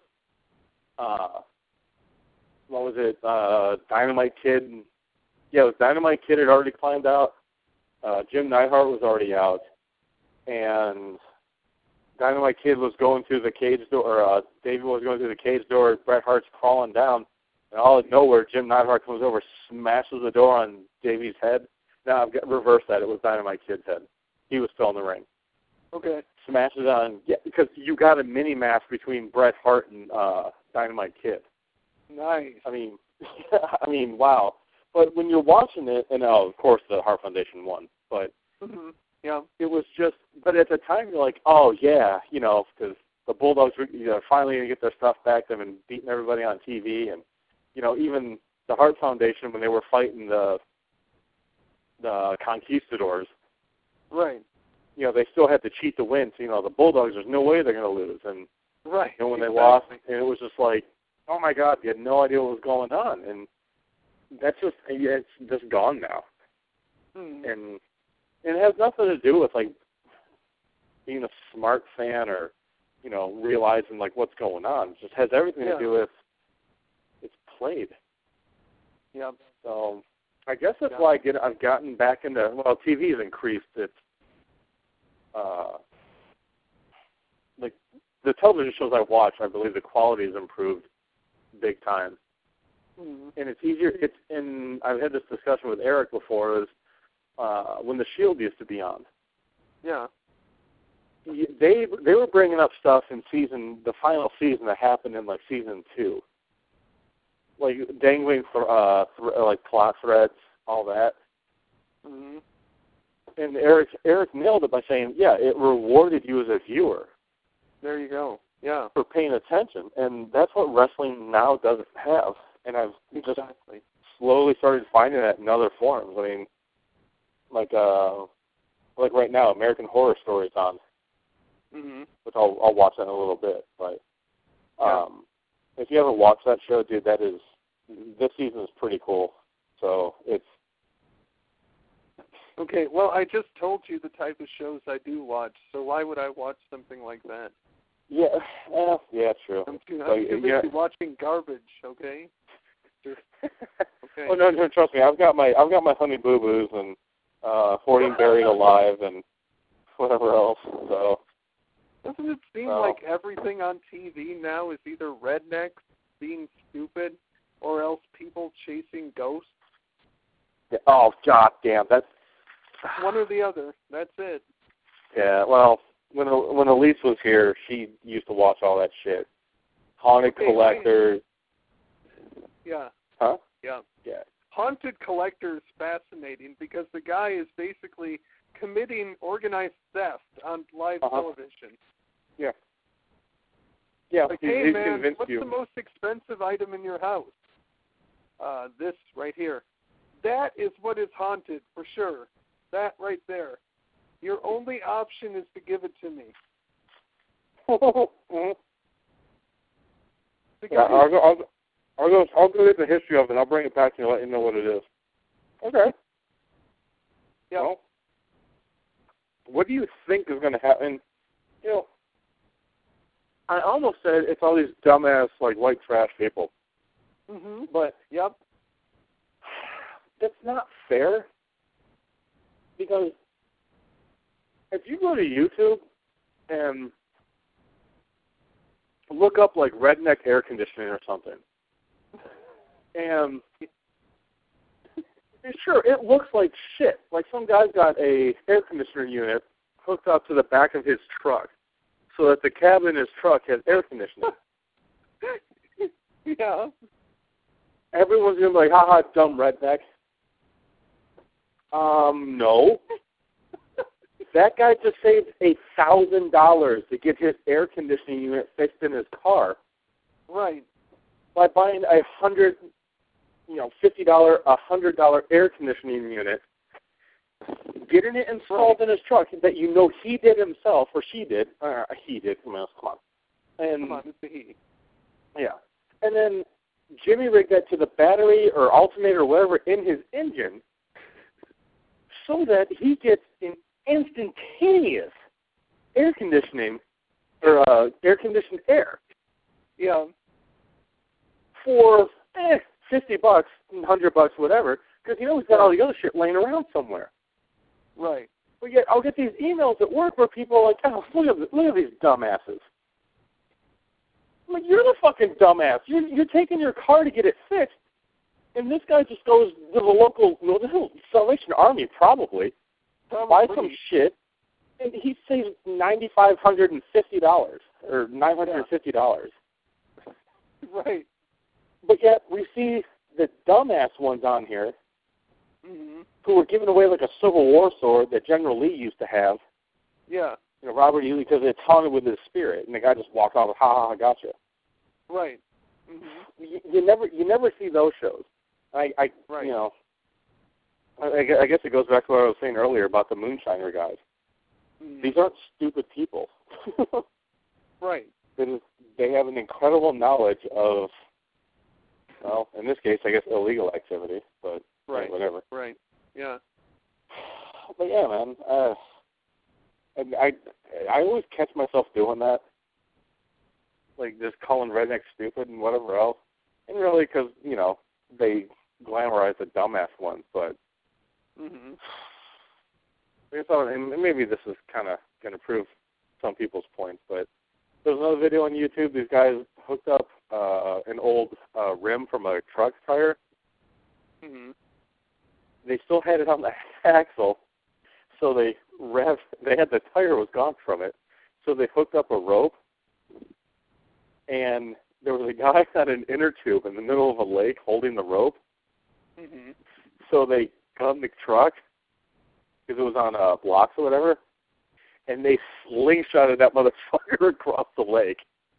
what was it? Dynamite Kid. Yeah, it was Dynamite Kid had already climbed out. Jim Neidhart was already out. And Dynamite Kid was going through the cage door, or Davey was going through the cage door, Bret Hart's crawling down, and all of nowhere, Jim Neidhart comes over, smashes the door on Davey's head. Now, I've got reversed that. It was Dynamite Kid's head. He was still in the ring. Okay. Smashes on, yeah, because you got a mini match between Bret Hart and Dynamite Kid. Nice. I mean, wow. But when you're watching it, and of course the Hart Foundation won, but yeah, it was just. But at the time, you're like, oh yeah, because the Bulldogs were finally going to get their stuff back. They've been beating everybody on TV, and even the Hart Foundation when they were fighting the Conquistadors. Right. They still had to cheat to win. So, the Bulldogs, there's no way they're going to lose. And right. when exactly. they lost, and it was just like, oh my God, you had no idea what was going on. And that's it's just gone now. And it has nothing to do with, like, being a smart fan or, realizing, like, what's going on. It just has everything to do with it's played. Yeah. So I guess that's why I've gotten back into, TV has increased its, like, the television shows I watch, I believe the quality has improved big time. And it's easier. And I've had this discussion with Eric before, is when the Shield used to be on. Yeah. They were bringing up stuff in the final season that happened in, like, season 2. Like, dangling for, like, plot threads, all that. And Eric nailed it by saying, yeah, it rewarded you as a viewer. There you go. Yeah. For paying attention. And that's what wrestling now doesn't have. And I've just slowly started finding that in other forms. I mean, like right now, American Horror Story is on, which I'll watch that in a little bit. But if you haven't watched that show, dude, this season is pretty cool. So it's okay. Well, I just told you the type of shows I do watch. So why would I watch something like that? Yeah, true. I'm too busy watching garbage. Okay. Okay. Oh no, trust me. I've got my Honey Boo Boos and Hoarding Buried Alive and whatever else. So doesn't it seem like everything on TV now is either rednecks being stupid or else people chasing ghosts? Yeah, oh God damn, that's one or the other. That's it. Yeah. Well, when Elise was here, she used to watch all that shit. Haunted Collector. Yeah. Huh? Yeah. Yeah. Haunted Collector is fascinating because the guy is basically committing organized theft on live television. Yeah. Yeah. Like, he's hey man, convinced what's you. the most expensive item in your house? This right here. That is what is haunted for sure. That right there. Your only option is to give it to me. I'll go get the history of it. I'll bring it back to you and let you know what it is. Okay. Yeah. Well, what do you think is going to happen? I almost said it's all these dumbass, like, white trash people. But that's not fair. Because if you go to YouTube and look up, like, redneck air conditioning or something, and sure, it looks like shit. Like, some guy's got a air conditioner unit hooked up to the back of his truck so that the cabin in his truck has air conditioning. Yeah. Everyone's going to be like, haha, dumb redneck. No. That guy just saved $1,000 to get his air conditioning unit fixed in his car. Right. By buying $50, $100 air conditioning unit getting it installed in his truck that you know he did himself, or she did, he did, come on. And, Come on, it's a he. Yeah. And then Jimmy rigged that to the battery or alternator or whatever in his engine so that he gets an instantaneous air conditioning, or air-conditioned air. Yeah. For $50, $100, whatever, because you know he's got all the other shit laying around somewhere. Right. But yet I'll get these emails at work where people are like, oh, look at these dumbasses. I'm like, you're the fucking dumbass. You're taking your car to get it fixed, and this guy just goes to the local Salvation Army, probably. Buy some shit, and he saves $9,550 or $950. Right. But yet we see the dumbass ones on here who were giving away like a Civil War sword that General Lee used to have. Yeah. You know, Robert E. Lee, because it's haunted with his spirit, and the guy just walked off with, ha ha, I gotcha. Right. You never see those shows. Right. You know, I guess it goes back to what I was saying earlier about the moonshiner guys. These aren't stupid people. Right. They have an incredible knowledge of, well, in this case, I guess illegal activity, but whatever. Right. Yeah. But yeah, man. And I always catch myself doing that, like just calling rednecks stupid and whatever else. And really, because you know they glamorize the dumbass ones, but I thought, and maybe this is kind of going to prove some people's points, but there's another video on YouTube. These guys hooked up an old rim from a truck tire. They still had it on the axle, so they had the tire was gone from it, so they hooked up a rope, and there was a guy on an inner tube in the middle of a lake holding the rope. So they gunned the truck because it was on blocks or whatever, and they slingshotted that motherfucker across the lake.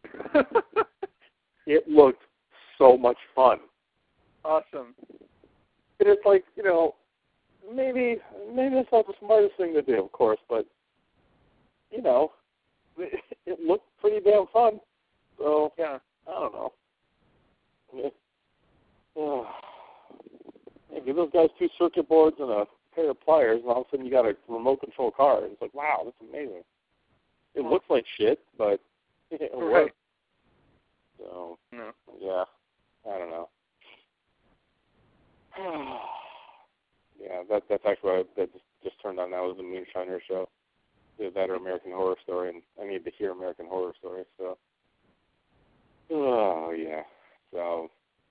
It looked so much fun. Awesome. And it's like, you know, maybe that's not the smartest thing to do, of course, but, you know, it looked pretty damn fun. So, yeah, I don't know. Give those guys 2 circuit boards and a pair of pliers, and all of a sudden you got a remote control car. And it's like, wow, that's amazing. It looks like shit, but it works. So, yeah, I don't know. Yeah, that's actually what that just turned on. That was the Moonshiner show. Either that or American Horror Story, and I need to hear American Horror Story. So, oh yeah. So,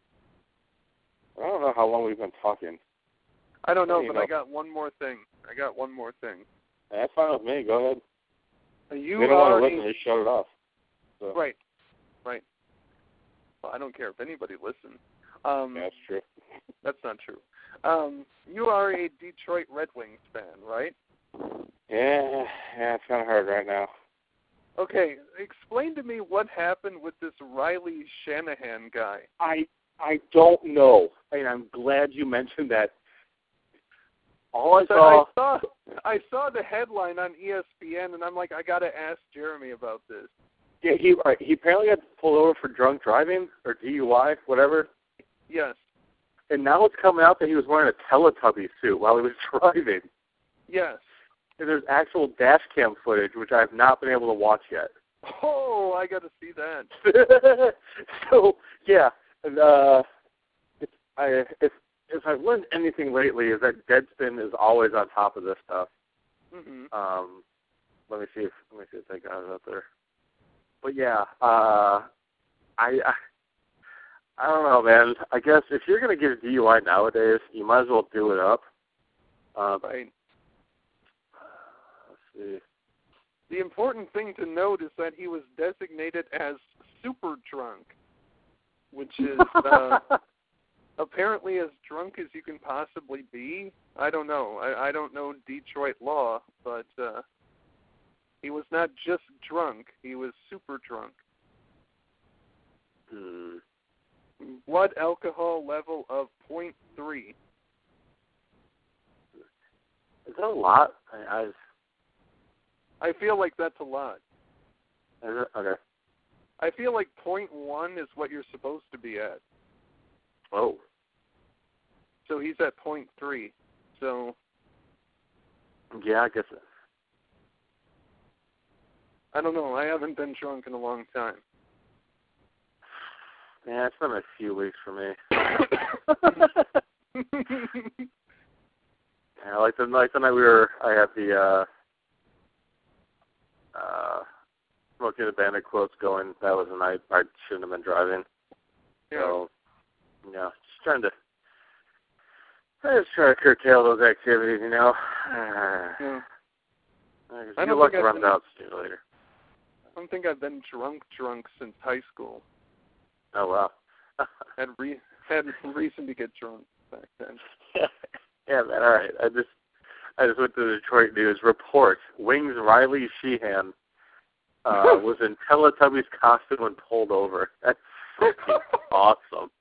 I don't know how long we've been talking. I don't know, but know. I got one more thing. That's fine with me. Go ahead. You they don't want to listen, just shut it off. So. Right. Well, I don't care if anybody listens. That's true. That's not true. You are a Detroit Red Wings fan, right? Yeah, it's kind of hard right now. Okay, explain to me what happened with this Riley Shanahan guy. I don't know, and I'm glad you mentioned that. All I saw the headline on ESPN, and I'm like, I got to ask Jeremy about this. Yeah, he apparently got pulled over for drunk driving or DUI, whatever. Yes. And now it's coming out that he was wearing a Teletubby suit while he was driving. Yes. And there's actual dash cam footage, which I have not been able to watch yet. Oh, I got to see that. So, yeah. If I've learned anything lately, is that Deadspin is always on top of this stuff. Let me see if I got it up there. But yeah, I don't know, man. I guess if you're gonna get a DUI nowadays, you might as well do it up. Right. Let's see. The important thing to note is that he was designated as super drunk, which is apparently as drunk as you can possibly be. I don't know. I don't know Detroit law, but he was not just drunk. He was super drunk. Blood alcohol level of 0.3. Is that a lot? I feel like that's a lot. Is it? Okay. I feel like 0.1 is what you're supposed to be at. Oh. So he's at 0.3. So. Yeah, I guess. I don't know. I haven't been drunk in a long time. Yeah, it's been a few weeks for me. Yeah, like the night I had the Smoking the Bandit quotes going. That was a night I shouldn't have been driving. Yeah. So, just trying to curtail those activities, Yeah. Your luck runs out sooner or later. I don't think I've been drunk since high school. Oh, wow. Had reason to get drunk back then. Yeah, man, all right. I just went to the Detroit News. Report, Wings Riley Sheehan was in Teletubbies costume when pulled over. That's fucking awesome.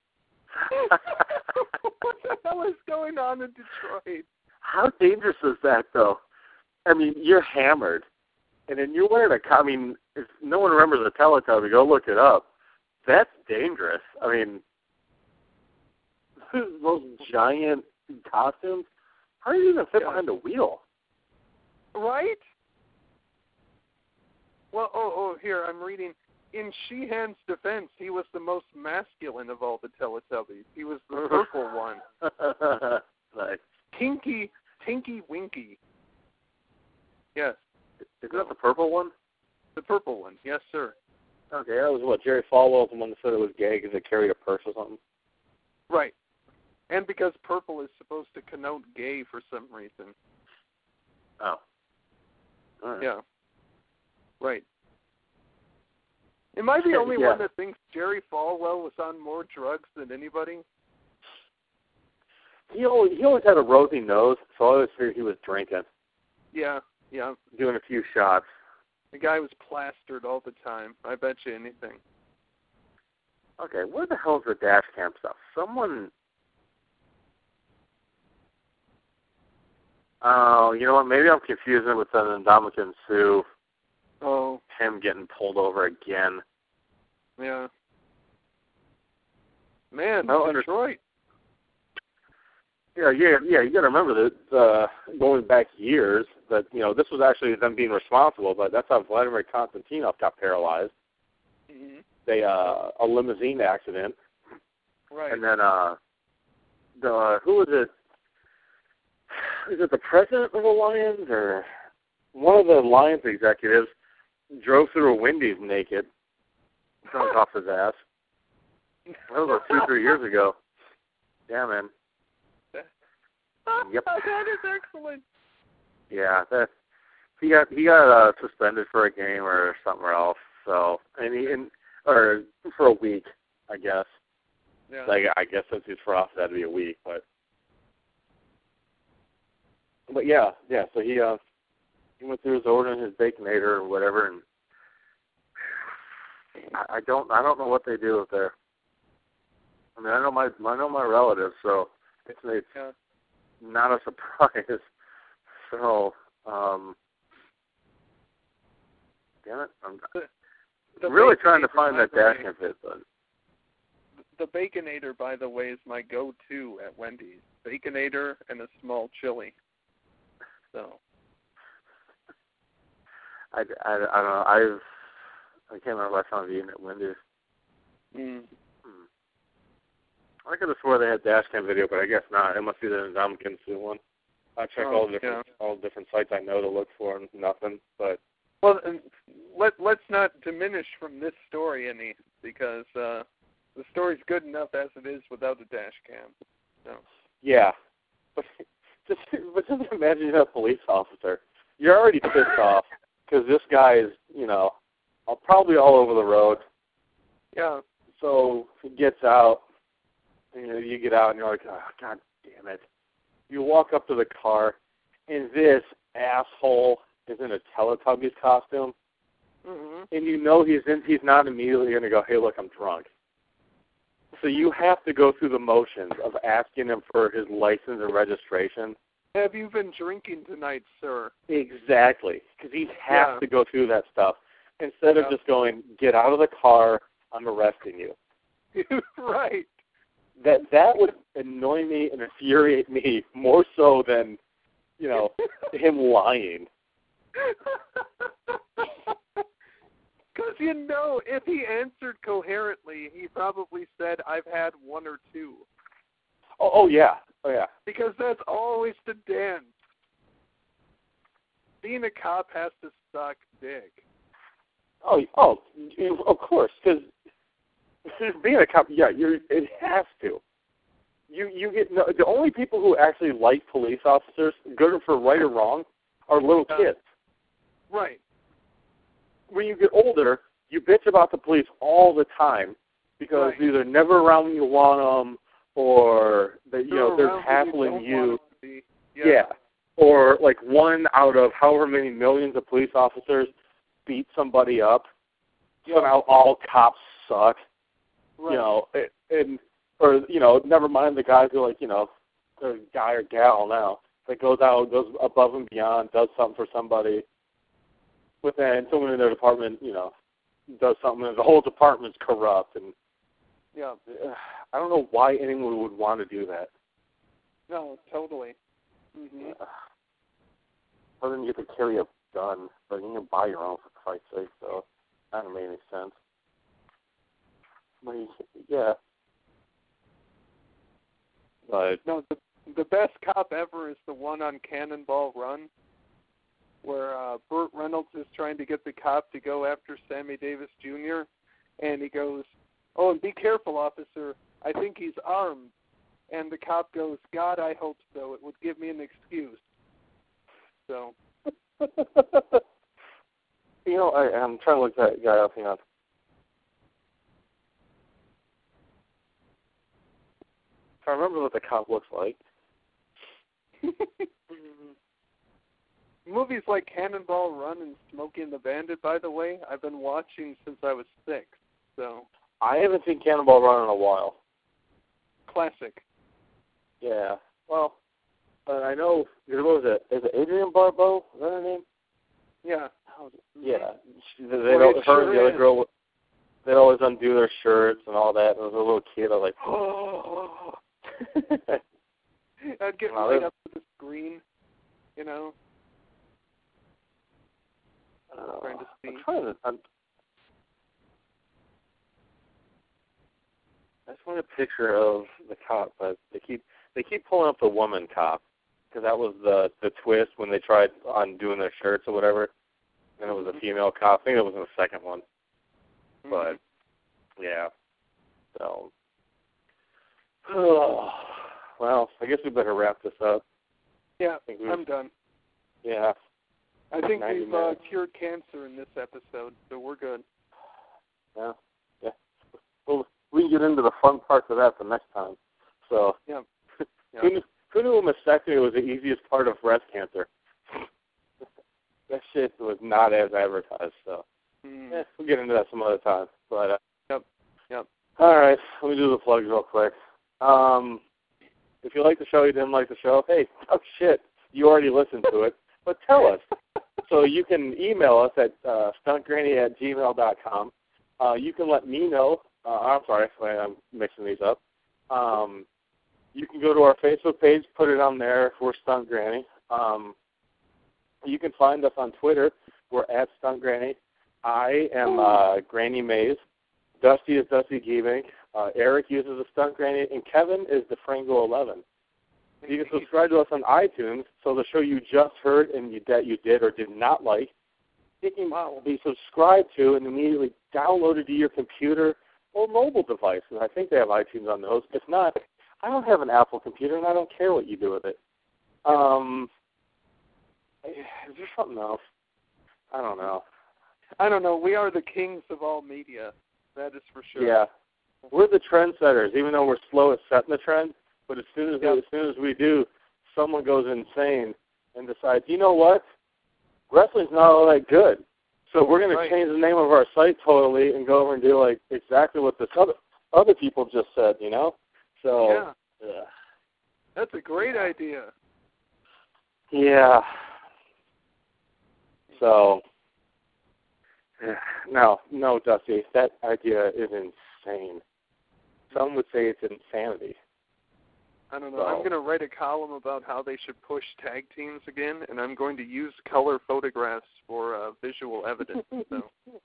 What the hell is going on in Detroit? How dangerous is that, though? I mean, you're hammered, and then you're wearing if no one remembers the Teletubby, go look it up. That's dangerous. I mean, those giant costumes, how do you even fit behind the wheel? Right? Well, here, I'm reading. In Sheehan's defense, he was the most masculine of all the Teletubbies. He was the purple one. Nice. Tinky Winky. Yes. Is that the purple one? The purple one, yes, sir. Okay, that was what, Jerry Falwell's the one that said it was gay because it carried a purse or something? Right. And because purple is supposed to connote gay for some reason. Oh. All right. Yeah. Right. Am I the only one that thinks Jerry Falwell was on more drugs than anybody? He always had a rosy nose, so I always figured he was drinking. Yeah. Doing a few shots. The guy was plastered all the time. I bet you anything. Okay, where the hell's the dash cam stuff? Someone... Oh, you know what? Maybe I'm confusing it with the Ndamukong Suh. Oh. Him getting pulled over again. Yeah. Man, Detroit. Yeah. You got to remember that going back years, that this was actually them being responsible. But that's how Vladimir Konstantinov got paralyzed. Mm-hmm. A limousine accident. Right. And then who was it? Is it the president of the Lions or one of the Lions executives drove through a Wendy's naked, drunk off his ass? That was like 2-3 years ago. Yeah, man. Yep. That is excellent. Yeah, he got suspended for a game or somewhere else. So or for a week, I guess. Yeah. I guess since he's frost, that'd be a week, but yeah. So he went through his order and his Baconator or whatever, and I don't know what they do up there. I mean, I know my relatives, so it's not a surprise. So, damn it, I'm really trying to find that dash cam fit, but the Baconator, by the way, is my go-to at Wendy's. Baconator and a small chili. So. I don't know. I can't remember last time I've eaten at Wendy's. I could have swore they had dash cam video, but I guess not. It must be the Ndamukong Suh one. I checked all the different sites I know to look for, and nothing. But let's not diminish from this story any, because the story's good enough as it is without a dash cam. So. Yeah, but just imagine you're a police officer. You're already pissed off because this guy is, probably all over the road. Yeah. So he gets out. You get out and you're like, oh, God damn it. You walk up to the car, and this asshole is in a Teletubbies costume. Mm-hmm. And he's not immediately going to go, hey, look, I'm drunk. So you have to go through the motions of asking him for his license and registration Have you been drinking tonight, sir? Exactly, because he has to go through that stuff instead of just going, get out of the car, I'm arresting you. Right. That would annoy me and infuriate me more so than, him lying. Because, if he answered coherently, he probably said, I've had one or two. Oh yeah. Because that's always the dance. Being a cop has to suck dick. Oh, of course, because being a cop, it has to. You get the only people who actually like police officers, good for right or wrong, are little kids. Right. When you get older, you bitch about the police all the time because either never around when you want them, or they're hassling you. Yeah. Or like one out of however many millions of police officers beat somebody up. Somehow all cops suck. Right. Never mind the guys who the guy or gal now that goes above and beyond, does something for somebody. But then someone in their department, does something, and the whole department's corrupt. And I don't know why anyone would want to do that. No, totally. Mm-hmm. Other than you get to carry a gun, but you can buy your own for Christ's sake, so that doesn't make any sense. But But no, the best cop ever is the one on Cannonball Run, where Burt Reynolds is trying to get the cop to go after Sammy Davis Jr., and he goes, "Oh, and be careful, officer. I think he's armed." And the cop goes, "God, I hope so. It would give me an excuse." So. I'm trying to look that guy up. If I remember what the cop looks like. Movies like Cannonball Run and Smokey and the Bandit, by the way, I've been watching since I was 6. So. I haven't seen Cannonball Run in a while. Classic. Yeah. Well, I know, what was it? Is it Adrienne Barbeau? Is that her name? Yeah. Yeah. Her and the other girl, they'd always undo their shirts and all that. And as a little kid, I was like, oh. I'd get right up to the screen, trying to see. I just want a picture of the cop, but they keep pulling up the woman cop, because that was the twist when they tried undoing their shirts or whatever, and it was a female cop. I think it was in the second one. Mm-hmm. But yeah, so well, I guess we better wrap this up. Yeah, I'm done. Yeah. I think we've cured cancer in this episode, so we're good. Yeah. Well, we can get into the fun parts of that the next time. So, yeah. Who knew a mastectomy was the easiest part of breast cancer? That shit was not as advertised. So, we'll get into that some other time. But Yep. All right, let me do the plugs real quick. If you like the show, you didn't like the show, hey, tough shit. You already listened to it, but tell us. So you can email us at stuntgranny@gmail.com. You can let me know. I'm sorry, I'm mixing these up. You can go to our Facebook page, put it on there. We're Stunt Granny. You can find us on Twitter. We're at Stunt Granny. I am Granny Mays. Dusty is Dusty Giebink. Eric uses the Stunt Granny, and Kevin is the Frango11. You can subscribe to us on iTunes, so the show you just heard and that you did or did not like, it can be subscribed to and immediately downloaded to your computer or mobile device. And I think they have iTunes on those. If not, I don't have an Apple computer, and I don't care what you do with it. Is there something else? I don't know. We are the kings of all media. That is for sure. Yeah. We're the trendsetters, even though we're slow at setting the trend. But as soon as we do, someone goes insane and decides, you know what? Wrestling's not all that good. So we're going to change the name of our site totally and go over and do like exactly what this other people just said, So that's a great idea. Yeah. So, no, Dusty, that idea is insane. Some would say it's insanity. I don't know. I'm going to write a column about how they should push tag teams again, and I'm going to use color photographs for visual evidence. So.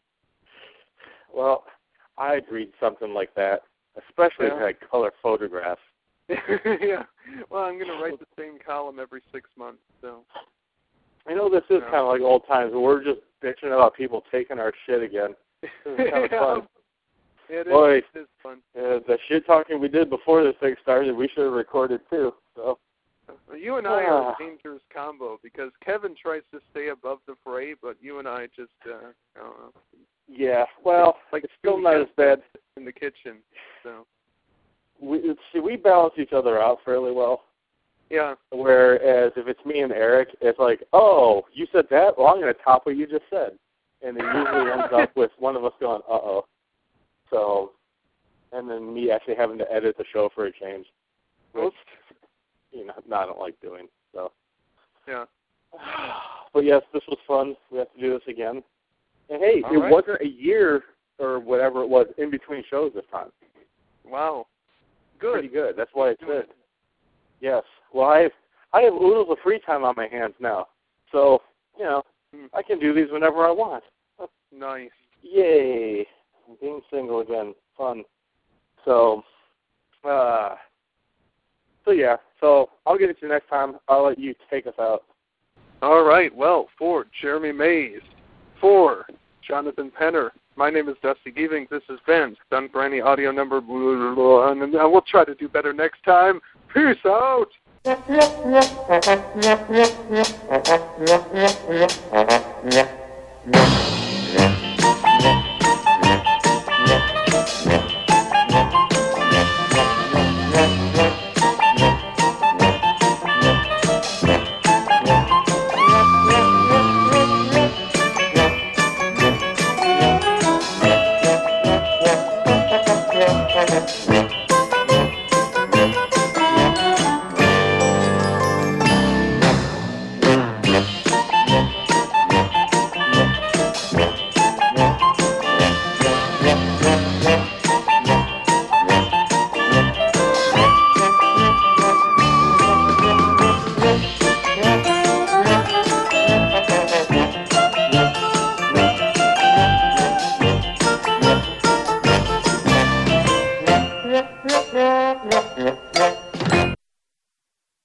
Well, I'd read something like that, especially if it had color photographs. Yeah. Well, I'm going to write the same column every 6 months. So. I know this is kind of like old times, but we're just bitching about people taking our shit again. This is kind of fun. It is fun. The shit talking we did before this thing started, we should have recorded too. So. You and I are a dangerous combo because Kevin tries to stay above the fray, but you and I just, I don't know. Yeah, well, it's still not as bad in the kitchen. So we balance each other out fairly well. Yeah. Whereas if it's me and Eric, it's like, oh, you said that? Well, I'm going to top what you just said. And it usually ends up with one of us going, uh-oh. So, and then me actually having to edit the show for a change, which, I don't like doing. So. Yeah. But yes, this was fun. We have to do this again. And hey, wasn't a year or whatever it was in between shows this time. Wow. Good. Pretty good. That's why it's good. Yes. Well, I have oodles of free time on my hands now. So, I can do these whenever I want. Nice. Yay. Being single again. Fun. So, yeah. So I'll get it to you next time. I'll let you take us out. All right. Well, for Jeremy Mays, for Jonathan Penner, my name is Dusty Gieving. This has been Done for Any audio number, blah, blah, blah, and we'll try to do better next time. Peace out.